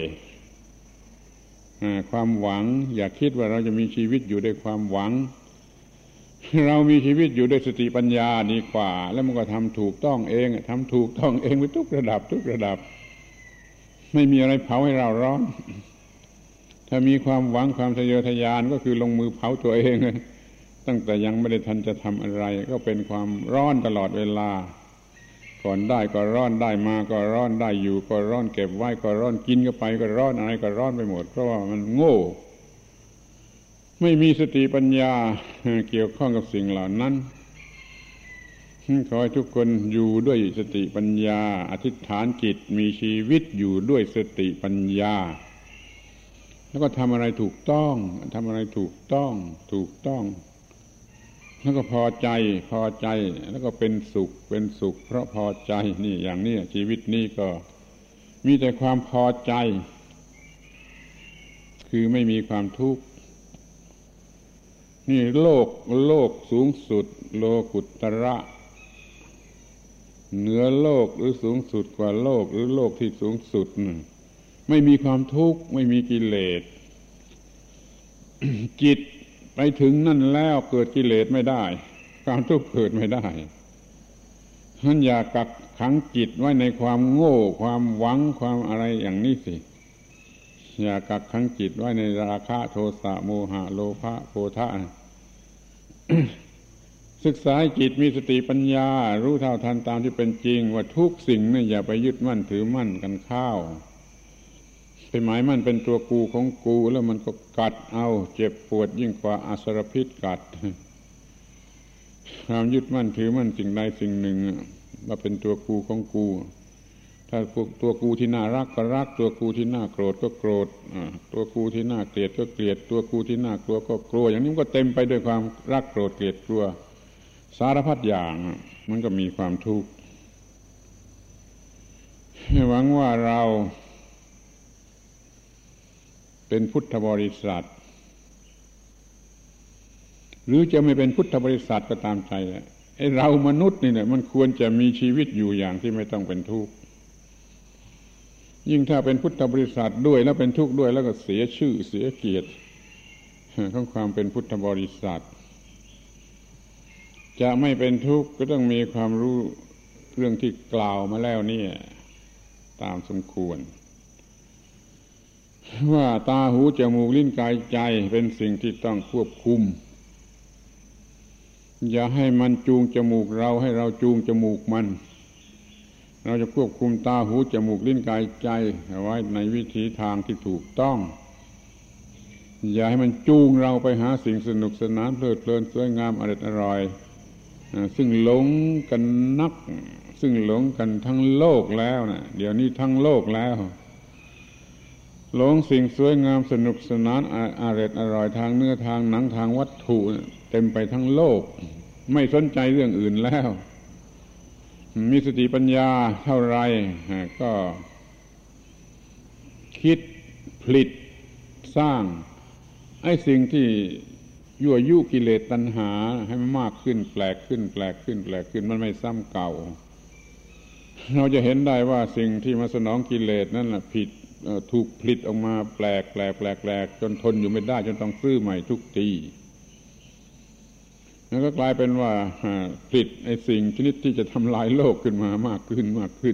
ความหวังอย่าคิดว่าเราจะมีชีวิตอยู่ด้วยความหวังเรามีชีวิตอยู่ด้วยสติปัญญาดีกว่าแล้วมันก็ทำถูกต้องเองทำถูกต้องเองไปทุกระดับไม่มีอะไรเผาให้เราร้อนถ้ามีความหวังความทะเยอทะยานก็คือลงมือเผาตัวเองตั้งแต่ยังไม่ได้ทันจะทำอะไรก็เป็นความร้อนตลอดเวลาก่อนได้ก็ร้อนได้มาก็ร้อนได้อยู่ก็ร้อนเก็บไว้ก็ร้อนกินก็ไปก็ร้อนอะไรก็ร้อนไปหมดเพราะว่ามันโง่ไม่มีสติปัญญาเกี่ยวข้องกับสิ่งเหล่านั้นขอให้ทุกคนอยู่ด้วยสติปัญญาอธิษฐานจิตมีชีวิตอยู่ด้วยสติปัญญาแล้วก็ทำอะไรถูกต้องแล้วก็พอใจแล้วก็เป็นสุขเพราะพอใจนี่อย่างนี้ชีวิตนี้ก็มีแต่ความพอใจคือไม่มีความทุกข์นี่โลกสูงสุดโลกุตระเหนือโลกหรือสูงสุดกว่าโลกหรือโลกที่สูงสุดไม่มีความทุกข์ไม่มีกิเลส จิตไปถึงนั่นแล้วเกิดกิเลสไม่ได้ความทุกข์เกิดไม่ได้ฉะนั้นอย่ากักขังจิตไว้ในความโง่ความหวังความอะไรอย่างนี้สิอย่ากักขังจิตไว้ในราคะโทสะโมหะโลภะโกฏฐะ ศึกษาจิตมีสติปัญญารู้เท่าทันตามที่เป็นจริงว่าทุกสิ่งนี่อย่าไปยึดมั่นถือมั่นกันเข้าไปหมายมั่นเป็นตัวกูของกูแล้วมันก็กัดเอาเจ็บปวดยิ่งกว่าอสรพิษกัดความยึดมั่นถือมั่นสิ่งใดสิ่งหนึ่งว่าเป็นตัวกูของกูถ้าตัวกูที่น่ารักก็รักตัวกูที่น่าโกรธก็โกรธตัวกูที่น่าเกลียดก็เกลียดตัวกูที่น่ากลัวก็กลัวอย่างนี้มันก็เต็มไปด้วยความรักโกรธเกลียดกลัวสารพัดอย่างมันก็มีความทุกข์หวังว่าเราเป็นพุทธบริษัทหรือจะไม่เป็นพุทธบริษัทก็ตามใจไอ้เรามนุษย์นี่เนี่ยมันควรจะมีชีวิตอยู่อย่างที่ไม่ต้องเป็นทุกข์ยิ่งถ้าเป็นพุทธบริษัทด้วยแล้วเป็นทุกข์ด้วยแล้วก็เสียชื่อเสียเกียรติของความเป็นพุทธบริษัทจะไม่เป็นทุกข์ก็ต้องมีความรู้เรื่องที่กล่าวมาแล้วนี่ตามสมควรว่าตาหูจมูกลิ้นกายใจเป็นสิ่งที่ต้องควบคุมอย่าให้มันจูงจมูกเราให้เราจูงจมูกมันเราจะควบคุมตาหูจมูกลิ้นกายใจเอาไว้ในวิถีทางที่ถูกต้องอย่าให้มันจูงเราไปหาสิ่งสนุกสนานเพลิดเพลินสวยงามอร่อยซึ่งหลงกันนักซึ่งหลงกันทั้งโลกแล้วนะเดี๋ยวนี้ทั้งโลกแล้วหลงสิ่งสวยงามสนุกสนานอร่อยทางเนื้อทางหนังทางวัตถุเต็มไปทั้งโลกไม่สนใจเรื่องอื่นแล้วมีสติปัญญาเท่าไรก็คิดผลิตสร้างไอ้สิ่งที่ยั่วยุกิเลสตัณหาให้มันมากขึ้นแปลกขึ้นมันไม่ซ้ำเก่าเราจะเห็นได้ว่าสิ่งที่มาสนองกิเลสนั่นแหละผิดถูกผลิตออกมาแปลกจนทนอยู่ไม่ได้จนต้องซื้อใหม่ทุกทีแล้วก็กลายเป็นว่าผลิตไอ้สิ่งชนิดที่จะทำลายโลกขึ้นมามากขึ้น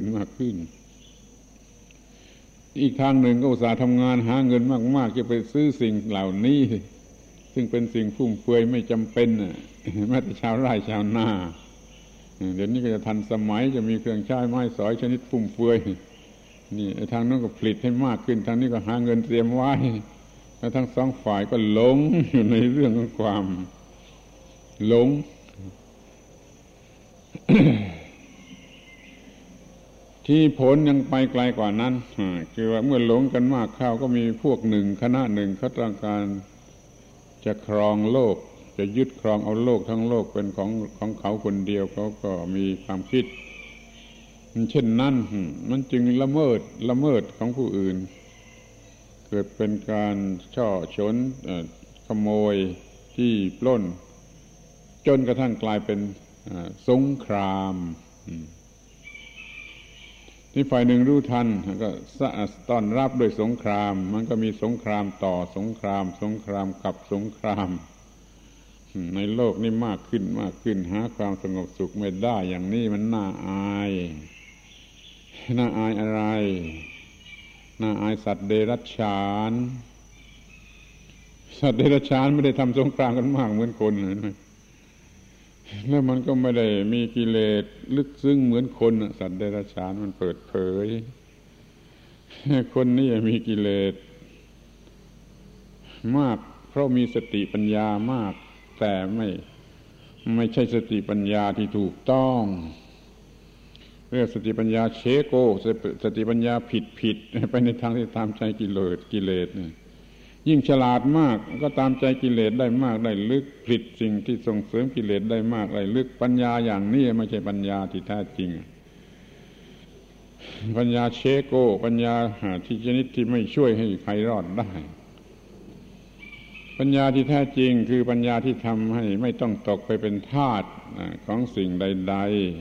อีกทางหนึ่งก็อุตส่าห์ทำงานหาเงินมากๆจะไปซื้อสิ่งเหล่านี้ซึ่งเป็นสิ่งฟุ่มเฟือยไม่จำเป็นแม้แต่ชาวไร่ชาวนาเดี๋ยวนี้ก็จะทันสมัยจะมีเครื่องใช้ไม้สอยชนิดฟุ่มเฟือยนี่ทางนั้นก็ผลิตให้มากขึ้นทางนี้ก็หาเงินเตรียมไว้แล้วทั้งสองฝ่ายก็หลงอยู่ในเรื่องของความหลง ที่ผลยังไปไกลกว่านั้นคือว่าเมื่อหลงกันมากเข้าก็มีพวกหนึ่งคณะหนึ่งเขาต้องการจะครองโลกจะยึดครองเอาโลกทั้งโลกเป็นของเขาคนเดียวเขาก็มีความคิดเช่นนั้นมันจึงละเมิดของผู้อื่นเกิดเป็นการช่อฉนขโมยที่ปล้นจนกระทั่งกลายเป็นสงครามที่ฝ่ายหนึ่งรู้ทันก็ต้อนรับด้วยสงครามมันก็มีสงครามต่อสงครามกับสงครามในโลกนี้มากขึ้นหาความสงบสุขไม่ได้อย่างนี้มันน่าอายอะไรน่าอายสัตว์เดรัจฉานไม่ได้ทำสงครามกันมากเหมือนคนนะแล้วมันก็ไม่ได้มีกิเลสลึกซึ้งเหมือนคนสัตว์เดรัจฉานมันเปิดเผยคนนี้มีกิเลสมากเพราะมีสติปัญญามากแต่ไม่ใช่สติปัญญาที่ถูกต้องเรียกสติปัญญาเชโกสติปัญญาผิดไปในทางที่ตามใจกิเลสยิ่งฉลาดมากก็ตามใจกิเลสได้มากได้ลึกผลิตสิ่งที่ส่งเสริมกิเลสได้มากได้ลึกปัญญาอย่างนี้ไม่ใช่ปัญญาที่แท้จริงปัญญาเชโกปัญญาที่ชนิดที่ไม่ช่วยให้ใครรอดได้ปัญญาที่แท้จริงคือปัญญาที่ทำให้ไม่ต้องตกไปเป็นทาสของสิ่งใด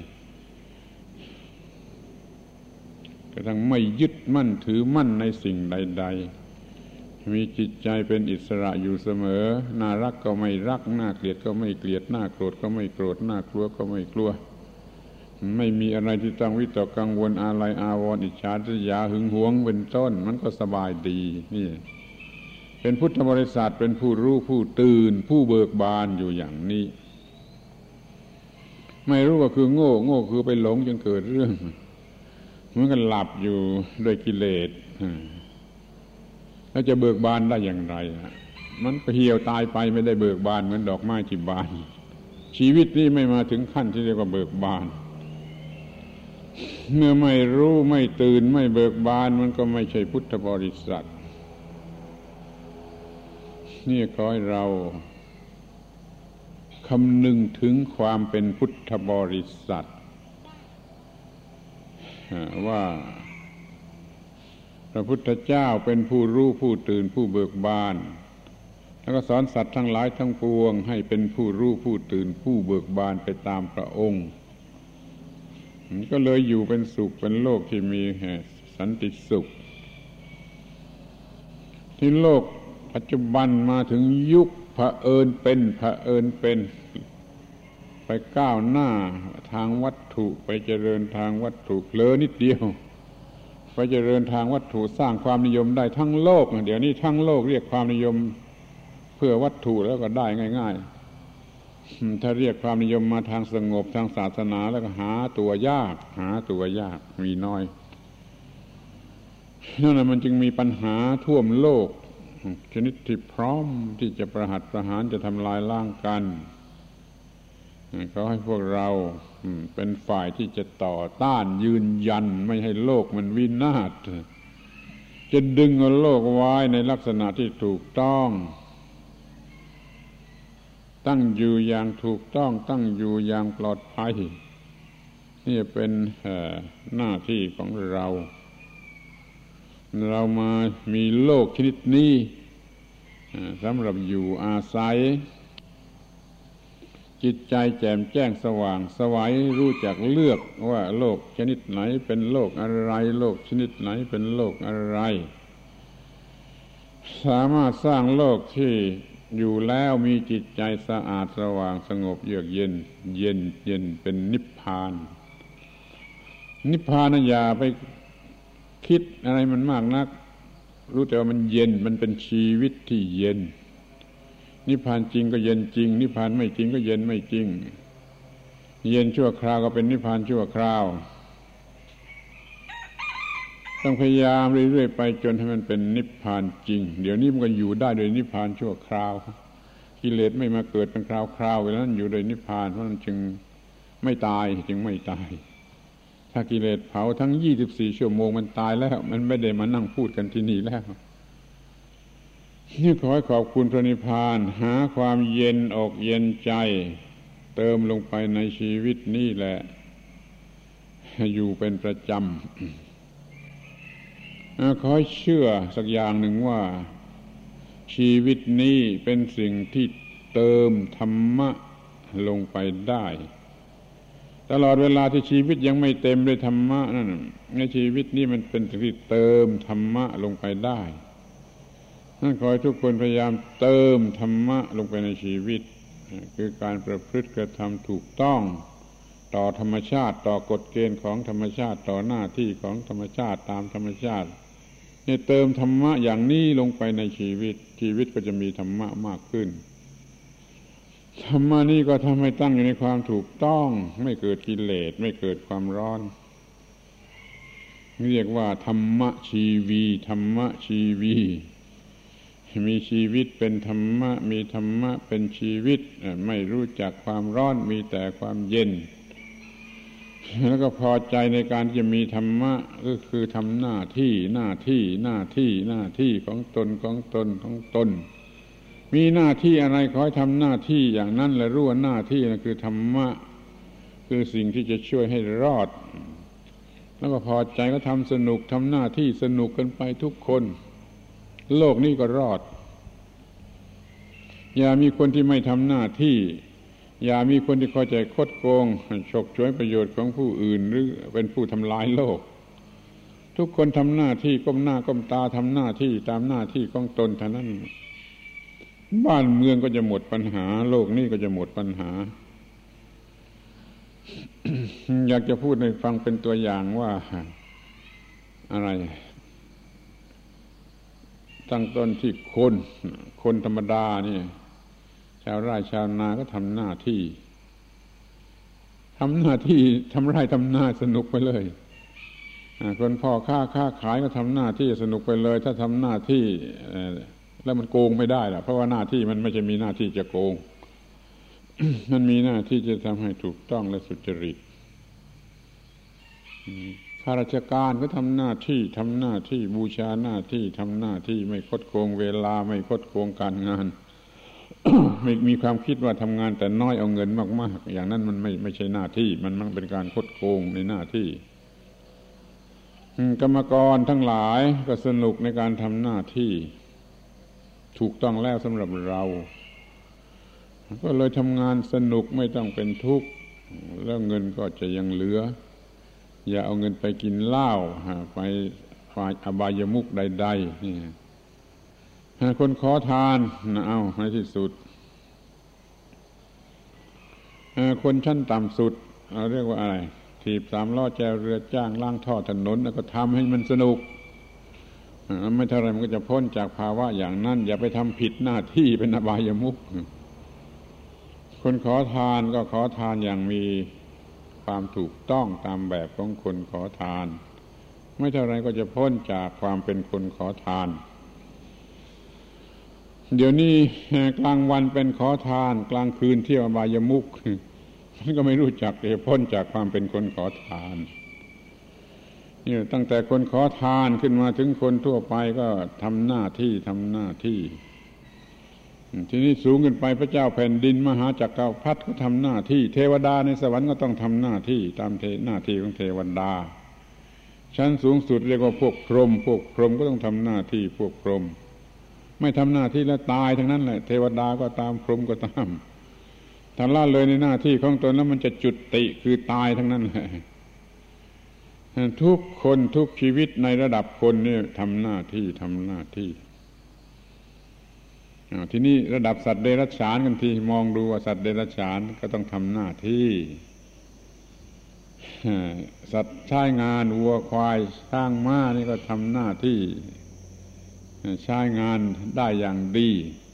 ๆกระทั่งไม่ยึดมั่นถือมั่นในสิ่งใดๆมีจิตใจเป็นอิสระอยู่เสมอน่ารักก็ไม่รักน่าเกลียดก็ไม่เกลียดน่าโกรธก็ไม่โกรธน่ากลัวก็ไม่กลัวไม่มีอะไรที่ต้องวิตกกังวลอะไรอาวรณ์อิจฉาริษยาหึงหวงเป็นต้นมันก็สบายดีนี่เป็นพุทธบริษัทเป็นผู้รู้ผู้ตื่นผู้เบิกบานอยู่อย่างนี้ไม่รู้ก็คือโง่คือไปหลงจนเกิดเรื่องเหมือนกันหลับอยู่ด้วยกิเลสแล้วจะเบิกบานได้อย่างไรมันก็เหี่ยวตายไปไม่ได้เบิกบานเหมือนดอกไม้ที่บานชีวิตนี้ไม่มาถึงขั้นที่เรียกว่าเบิกบานเมื่อไม่รู้ไม่ตื่นไม่เบิกบานมันก็ไม่ใช่พุทธบริษัทนี่ขอให้เราคำนึงถึงความเป็นพุทธบริษัทว่าพระพุทธเจ้าเป็นผู้รู้ผู้ตื่นผู้เบิกบานแล้วก็สอนสัตว์ทั้งหลายทั้งปวงให้เป็นผู้รู้ผู้ตื่นผู้เบิกบานไปตามพระองค์ก็เลยอยู่เป็นสุขเป็นโลกที่มีสันติสุขที่โลกปัจจุบันมาถึงยุคเผอิญเป็นไปก้าวหน้าทางวัตถุไปเจริญทางวัตถุเผลอนิดเดียวไปเจริญทางวัตถุสร้างความนิยมได้ทั้งโลกเดี๋ยวนี้ทั้งโลกเรียกความนิยมเพื่อวัตถุแล้วก็ได้ง่ายๆถ้าเรียกความนิยมมาทางสงบทางศาสนาแล้วก็หาตัวยากมีน้อยนั่นแหละมันจึงมีปัญหาท่วมโลกชนิดที่พร้อมที่จะประหัตประหารจะทำลายล้างกันเขาให้พวกเราเป็นฝ่ายที่จะต่อต้านยืนยันไม่ให้โลกมันวินาศจะดึงเอาโลกไว้ในลักษณะที่ถูกต้องตั้งอยู่อย่างถูกต้องตั้งอยู่อย่างปลอดภัยนี่เป็นหน้าที่ของเรามามีโลกชนิดนี้สำหรับอยู่อาศัยจิตใจแจ่มแจ้งสว่างไสวรู้จักเลือกว่าโลกชนิดไหนเป็นโลกอะไรโลกชนิดไหนเป็นโลกอะไรสามารถสร้างโลกที่อยู่แล้วมีจิตใจสะอาดสว่างสงบเยือกเย็นเป็นนิพพานนะอย่าไปคิดอะไรมันมากนักรู้แต่ว่ามันเย็นมันเป็นชีวิตที่เย็นนิพพานจริงก็เย็นจริงนิพพานไม่จริงก็เย็นไม่จริงเย็นชั่วคราวก็เป็นนิพพานชั่วคราวต้องพยายามเรื่อยๆไปจนให้มันเป็นนิพพานจริงเดี๋ยวนี้มันก็อยู่ได้โดยนิพพานชั่วคราวกิเลสไม่มาเกิดเป็นคราวๆเวลานั้นอยู่โดยนิพพานเพราะนั้นจึงไม่ตายถ้ากิเลสเผาทั้ง24ชั่วโมงมันตายแล้วมันไม่ได้มานั่งพูดกันที่นี่แล้วนี่ขอให้ขอบคุณพระนิพพานหาความเย็นอกเย็นใจเติมลงไปในชีวิตนี่แหละอยู่เป็นประจำขอให้เชื่อสักอย่างหนึ่งว่าชีวิตนี้เป็นสิ่งที่เติมธรรมะลงไปได้ตลอดเวลาที่ชีวิตยังไม่เต็มด้วยธรรมะนั่นในชีวิตนี้มันเป็นสิ่งที่เติมธรรมะลงไปได้นั่นขอให้ทุกคนพยายามเติมธรรมะลงไปในชีวิตคือการประพฤติกระทำถูกต้องต่อธรรมชาติต่อกฎเกณฑ์ของธรรมชาติต่อหน้าที่ของธรรมชาติตามธรรมชาตินี่เติมธรรมะอย่างนี้ลงไปในชีวิตก็จะมีธรรมะมากขึ้นธรรมะนี่ก็ทำให้ตั้งอยู่ในความถูกต้องไม่เกิดกิเลสไม่เกิดความร้อนเรียกว่าธรรมะชีวีมีชีวิตเป็นธรรมะมีธรรมะเป็นชีวิตไม่รู้จักความร้อนมีแต่ความเย็นแล้วก็พอใจในการจะมีธรรมะก็คือทำหน้าที่ของตนมีหน้าที่อะไรขอให้ทำหน้าที่อย่างนั้นและรู้ว่าหน้าที่นั่นคือธรรมะคือสิ่งที่จะช่วยให้รอดแล้วก็พอใจก็ทำสนุกทำหน้าที่สนุกกันไปทุกคนโลกนี้ก็รอดอย่ามีคนที่ไม่ทำหน้าที่อย่ามีคนที่คอยใจคดโกงฉกฉวยประโยชน์ของผู้อื่นหรือเป็นผู้ทำลายโลกทุกคนทำหน้าที่ก้มหน้าก้มตาทำหน้าที่ตามหน้าที่ของตนเท่านั้นบ้านเมืองก็จะหมดปัญหาโลกนี้ก็จะหมดปัญหา อยากจะพูดให้ฟังเป็นตัวอย่างว่าอะไรตั้งต้นที่คนธรรมดานี่ชาวไร่ชาวนาก็ทำหน้าที่ทำไร่ทำนาสนุกไปเลยคนพ่อค้าขายก็ทำหน้าที่สนุกไปเลยถ้าทำหน้าที่แล้วมันโกงไม่ได้ล่ะเพราะว่าหน้าที่มันไม่ใช่มีหน้าที่จะโกง มันมีหน้าที่จะทำให้ถูกต้องและสุจริตข้าราชการก็ทำหน้าที่บูชาหน้าที่ทำหน้าที่ไม่คดโกงเวลาไม่คดโกงการงาน ไม่มีความคิดว่าทำงานแต่น้อยเอาเงินมากๆอย่างนั้นมันไม่ใช่หน้าที่มันเป็นการคดโกงในหน้าที่กรรมกรทั้งหลายก็สนุกในการทำหน้าที่ถูกต้องแล้วสำหรับเราก็เลยทำงานสนุกไม่ต้องเป็นทุกข์แล้วเงินก็จะยังเหลืออย่าเอาเงินไปกินเหล้าไปฝ่ายอบายมุขใดๆนี่คนขอทานเอาในที่สุดคนชั้นต่ำสุดเราเรียกว่าอะไรถีบ3 ล้อแจวเรือจ้างล้างท่อถนนแล้วก็ทำให้มันสนุกไม่เท่าไรมันก็จะพ้นจากภาวะอย่างนั้นอย่าไปทำผิดหน้าที่เป็นอบายมุขคนขอทานก็ขอทานอย่างมีความถูกต้องตามแบบของคนขอทานไม่เท่าไรก็จะพ้นจากความเป็นคนขอทานเดี๋ยวนี้กลางวันเป็นขอทานกลางคืนเที่ยวอบายมุขมันก็ไม่รู้จักจะพ้นจากความเป็นคนขอทานนี่ตั้งแต่คนขอทานขึ้นมาถึงคนทั่วไปก็ทำหน้าที่ทีนี้สูงขึ้นไปพระเจ้าแผ่นดินมหาจักรพรรดิก็ทำหน้าที่เทวดาในสวรรค์ก็ต้องทำหน้าที่ตามหน้าที่ของเทวดาชั้นสูงสุดเรียกว่าพวกพรหมก็ต้องทำหน้าที่พวกพรหมไม่ทำหน้าที่แล้วตายทั้งนั้นแหละเทวดาก็ตามพรหมก็ตามถ้าละเลยในหน้าที่ของตนแล้วมันจะจุติคือตายทั้งนั้นแหละทุกคนทุกชีวิตในระดับคนนี่ทำหน้าที่ทีนี้ระดับสัตว์เดรัจฉานกันทีมองดูว่าสัตว์เดรัจฉานก็ต้องทำหน้าที่สัตว์ใช้งานวัวควายช้างม้านี่ก็ทำหน้าที่ใช้งานได้อย่างดี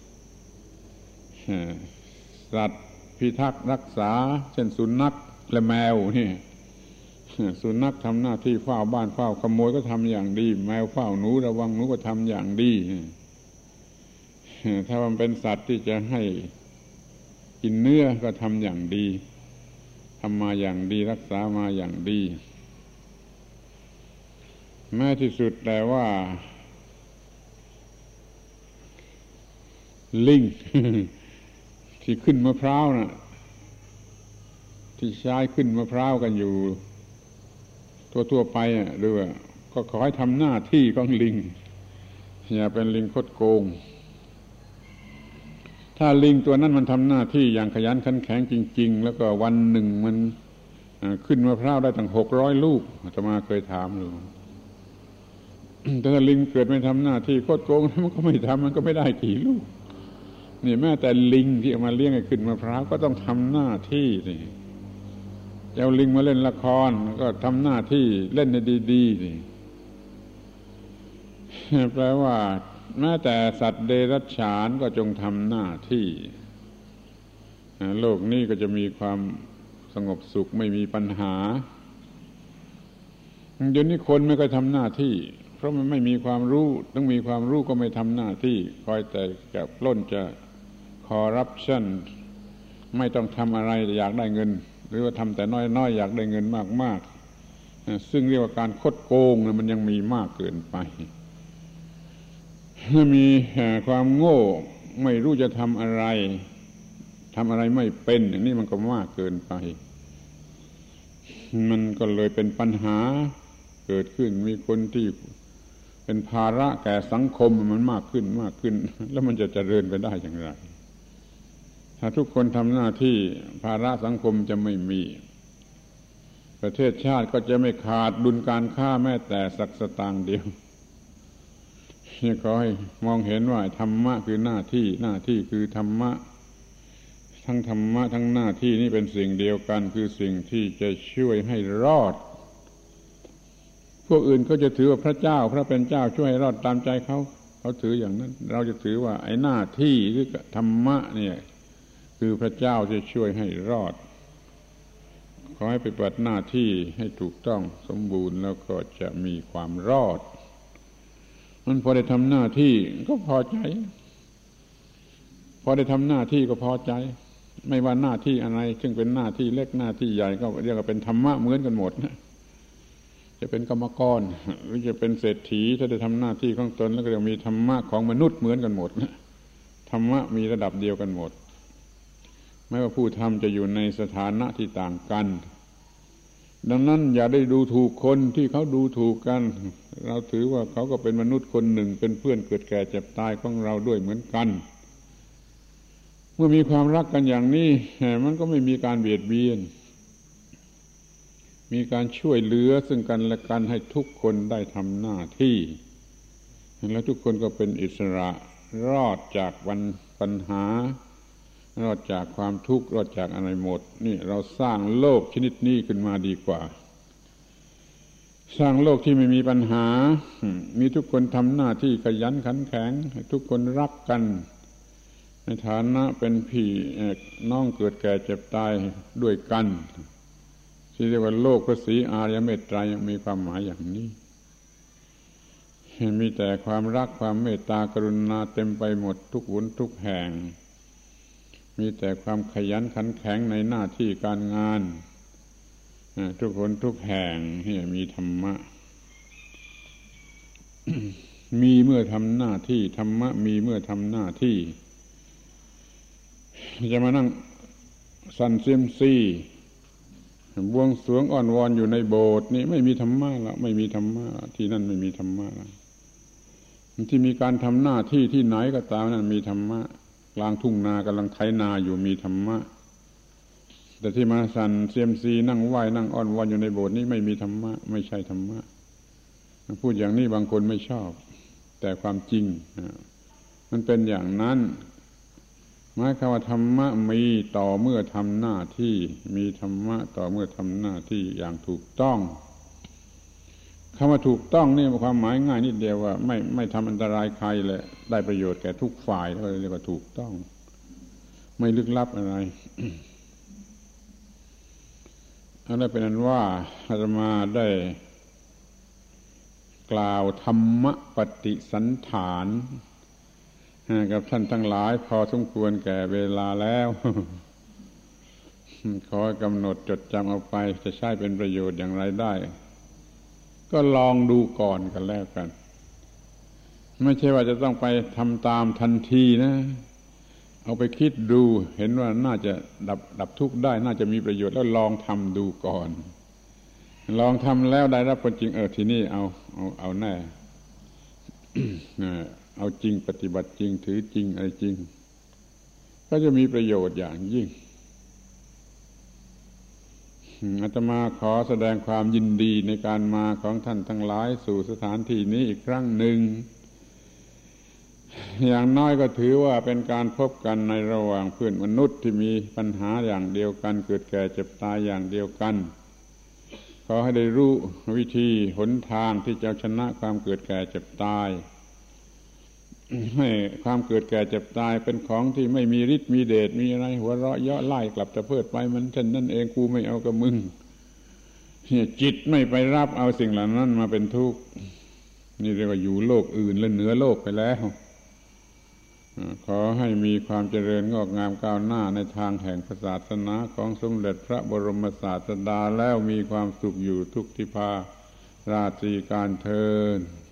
สัตว์พิทักษ์รักษาเช่นสุนัขและแมวนี่สุนัขทำหน้าที่เฝ้าบ้านเฝ้าขโมยก็ทำอย่างดีแมวเฝ้าหนูระวังหนูก็ทำอย่างดีถ้ามันเป็นสัตว์ที่จะให้กินเนื้อก็ทำอย่างดีทำมาอย่างดีรักษามาอย่างดีแม้ที่สุดแต่ว่าลิง ที่ขึ้นมะพร้าวน่ะที่ใช้ขึ้นมะพร้าวกันอยู่ทั่วไปหรือว่าก็ขอให้ทำหน้าที่ของลิงอย่าเป็นลิงคดโกงถ้าลิงตัวนั้นมันทำหน้าที่อย่างขยันขันแข็งจริงๆแล้วก็วันหนึ่งมันขึ้นมะพร้าวได้ตั้ง600 ลูกอาตมาเคยถามดูแต่ถ้าลิงเกิดไม่ทำหน้าที่คดโกงมันก็ไม่ทำมันก็ไม่ได้กี่ลูกนี่แม้แต่ลิงที่เอามาเลี้ยงให้ขึ้นมะพร้าวก็ต้องทำหน้าที่นี่เอาลิงมาเล่นละครก็ทำหน้าที่เล่นในดีๆนี่แปลว่าแม้แต่สัตว์เดรัจฉานก็จงทำหน้าที่โลกนี้ก็จะมีความสงบสุขไม่มีปัญหาเดี๋ยวนี้คนไม่ค่อยทำหน้าที่เพราะมันไม่มีความรู้ต้องมีความรู้ก็ไม่ทำหน้าที่คอยแต่จะปล้นจะคอร์รัปชันไม่ต้องทำอะไรอยากได้เงินหรือว่าทำแต่น้อยๆอยากได้เงินมากๆซึ่งเรียกว่าการคดโกงมันยังมีมากเกินไปมีความโง่ไม่รู้จะทำอะไรไม่เป็นอย่างนี้มันก็มากเกินไปมันก็เลยเป็นปัญหาเกิดขึ้นมีคนที่เป็นภาระแก่สังคมมันมากขึ้นแล้วมันจะเจริญไปได้อย่างไรถ้าทุกคนทำหน้าที่ภาระสังคมจะไม่มีประเทศชาติก็จะไม่ขาดดุลการค้าแม้แต่สักสตางค์เดียวนี่ขอให้มองเห็นว่าธรรมะคือหน้าที่คือธรรมะทั้งธรรมะทั้งหน้าที่นี่เป็นสิ่งเดียวกันคือสิ่งที่จะช่วยให้รอดพวกอื่นก็จะถือว่าพระเจ้าพระเป็นเจ้าช่วยให้รอดตามใจเขาถืออย่างนั้นเราจะถือว่าไอ้หน้าที่คือธรรมะเนี่ยคือพระเจ้าจะช่วยให้รอดขอให้ปฏิบัติหน้าที่ให้ถูกต้องสมบูรณ์แล้วก็จะมีความรอดมันพอได้ทำหน้าที่ก็พอใจพอได้ทำหน้าที่ก็พอใจไม่ว่าหน้าที่อะไรซึ่งเป็นหน้าที่เล็กหน้าที่ใหญ่ก็เรียกว่าเป็นธรรมะเหมือนกันหมดนะจะเป็นกรรมกรหรือจะเป็นเศรษฐีถ้าได้ทำหน้าที่ของตนแล้วก็จะมีธรรมะของมนุษย์เหมือนกันหมดนะธรรมะมีระดับเดียวกันหมดไม่ว่าผู้ทำจะอยู่ในสถานะที่ต่างกันดังนั้นอย่าได้ดูถูกคนที่เขาดูถูกกันเราถือว่าเขาก็เป็นมนุษย์คนหนึ่งเป็นเพื่อนเกิดแก่เจ็บตายของเราด้วยเหมือนกันเมื่อมีความรักกันอย่างนี้มันก็ไม่มีการเบียดเบียนมีการช่วยเหลือซึ่งกันและกันให้ทุกคนได้ทำหน้าที่และทุกคนก็เป็นอิสระรอดจากปัญหารอดจากความทุกข์รอดจากอะไรหมดนี่เราสร้างโลกชนิดนี้ขึ้นมาดีกว่าสร้างโลกที่ไม่มีปัญหามีทุกคนทำหน้าที่ขยันขันแข็งทุกคนรักกันในฐานะเป็นพี่น้องเกิดแก่เจ็บตายด้วยกันที่เรียกว่าโลกพระศรีอริยเมตไตรมีความหมายอย่างนี้มีแต่ความรักความเมตตากรุณาเต็มไปหมดทุกหนทุกแห่งมีแต่ความขยันขันแข็งในหน้าที่การงานทุกคนทุกแห่งที่มีธรรมะ มีเมื่อทำหน้าที่ธรรมะมีเมื่อทำหน้าที่จะมานั่งสั่นเซียมซีบวงสรวงอ้อนวอนอยู่ในโบสถ์นี่ไม่มีธรรมะละไม่มีธรรมะที่นั่นไม่มีธรรมะละที่มีการทำหน้าที่ที่ไหนก็ตามนั้นมีธรรมะกลางทุ่งนากำลังไถนาอยู่มีธรรมะแต่ที่มาสั่นเซียมซีนั่งไหว้นั่งอ้อนวอนอยู่ในโบสถ์นี่ไม่มีธรรมะไม่ใช่ธรรมะพูดอย่างนี้บางคนไม่ชอบแต่ความจริงมันเป็นอย่างนั้นหมายความว่าธรรมะมีต่อเมื่อทำหน้าที่มีธรรมะต่อเมื่อทำหน้าที่อย่างถูกต้องคำว่าถูกต้องนี่ความหมายง่ายนิดเดียวว่าไม่ทำอันตรายใครเลยได้ประโยชน์แก่ทุกฝ่ายก็เรียกว่าถูกต้องไม่ลึกลับอะไรอะไรเป็นนั้นว่าอาตมาได้กล่าวธรรมปฏิสันฐานกับท่านทั้งหลายพอสมควรแก่เวลาแล้วขอกำหนดจดจำเอาไปจะใช้เป็นประโยชน์อย่างไรได้ก็ลองดูก่อนกันแล้วกันไม่ใช่ว่าจะต้องไปทำตามทันทีนะเอาไปคิดดูเห็นว่าน่าจะดับทุกข์ได้น่าจะมีประโยชน์แล้วลองทำดูก่อนลองทำแล้วได้รับผลจริงทีนี้เอาแน่ เอาจริงปฏิบัติจริงถือจริงอะไรจริงก็จะมีประโยชน์อย่างยิ่งอาตมาขอแสดงความยินดีในการมาของท่านทั้งหลายสู่สถานที่นี้อีกครั้งหนึ่งอย่างน้อยก็ถือว่าเป็นการพบกันในระหว่างเพื่อนมนุษย์ที่มีปัญหาอย่างเดียวกันเกิดแก่เจ็บตายอย่างเดียวกันขอให้ได้รู้วิธีหนทางที่จะชนะความเกิดแก่เจ็บตายให้ความเกิดแก่เจ็บตายเป็นของที่ไม่มีฤทธิ์มีเดชมีอะไรหัวเราะเยาะไล่กลับตะเพิดไปมันเช่นนั่นเองกูไม่เอากับมึงจิตไม่ไปรับเอาสิ่งเหล่านั้นมาเป็นทุกข์นี่เรียกว่าอยู่โลกอื่นและเหนือโลกไปแล้วขอให้มีความเจริญงอกงามก้าวหน้าในทางแห่งศาสนาของสมเด็จพระบรมศาสดาแล้วมีความสุขอยู่ทุกทิพาราตรีการเทอญ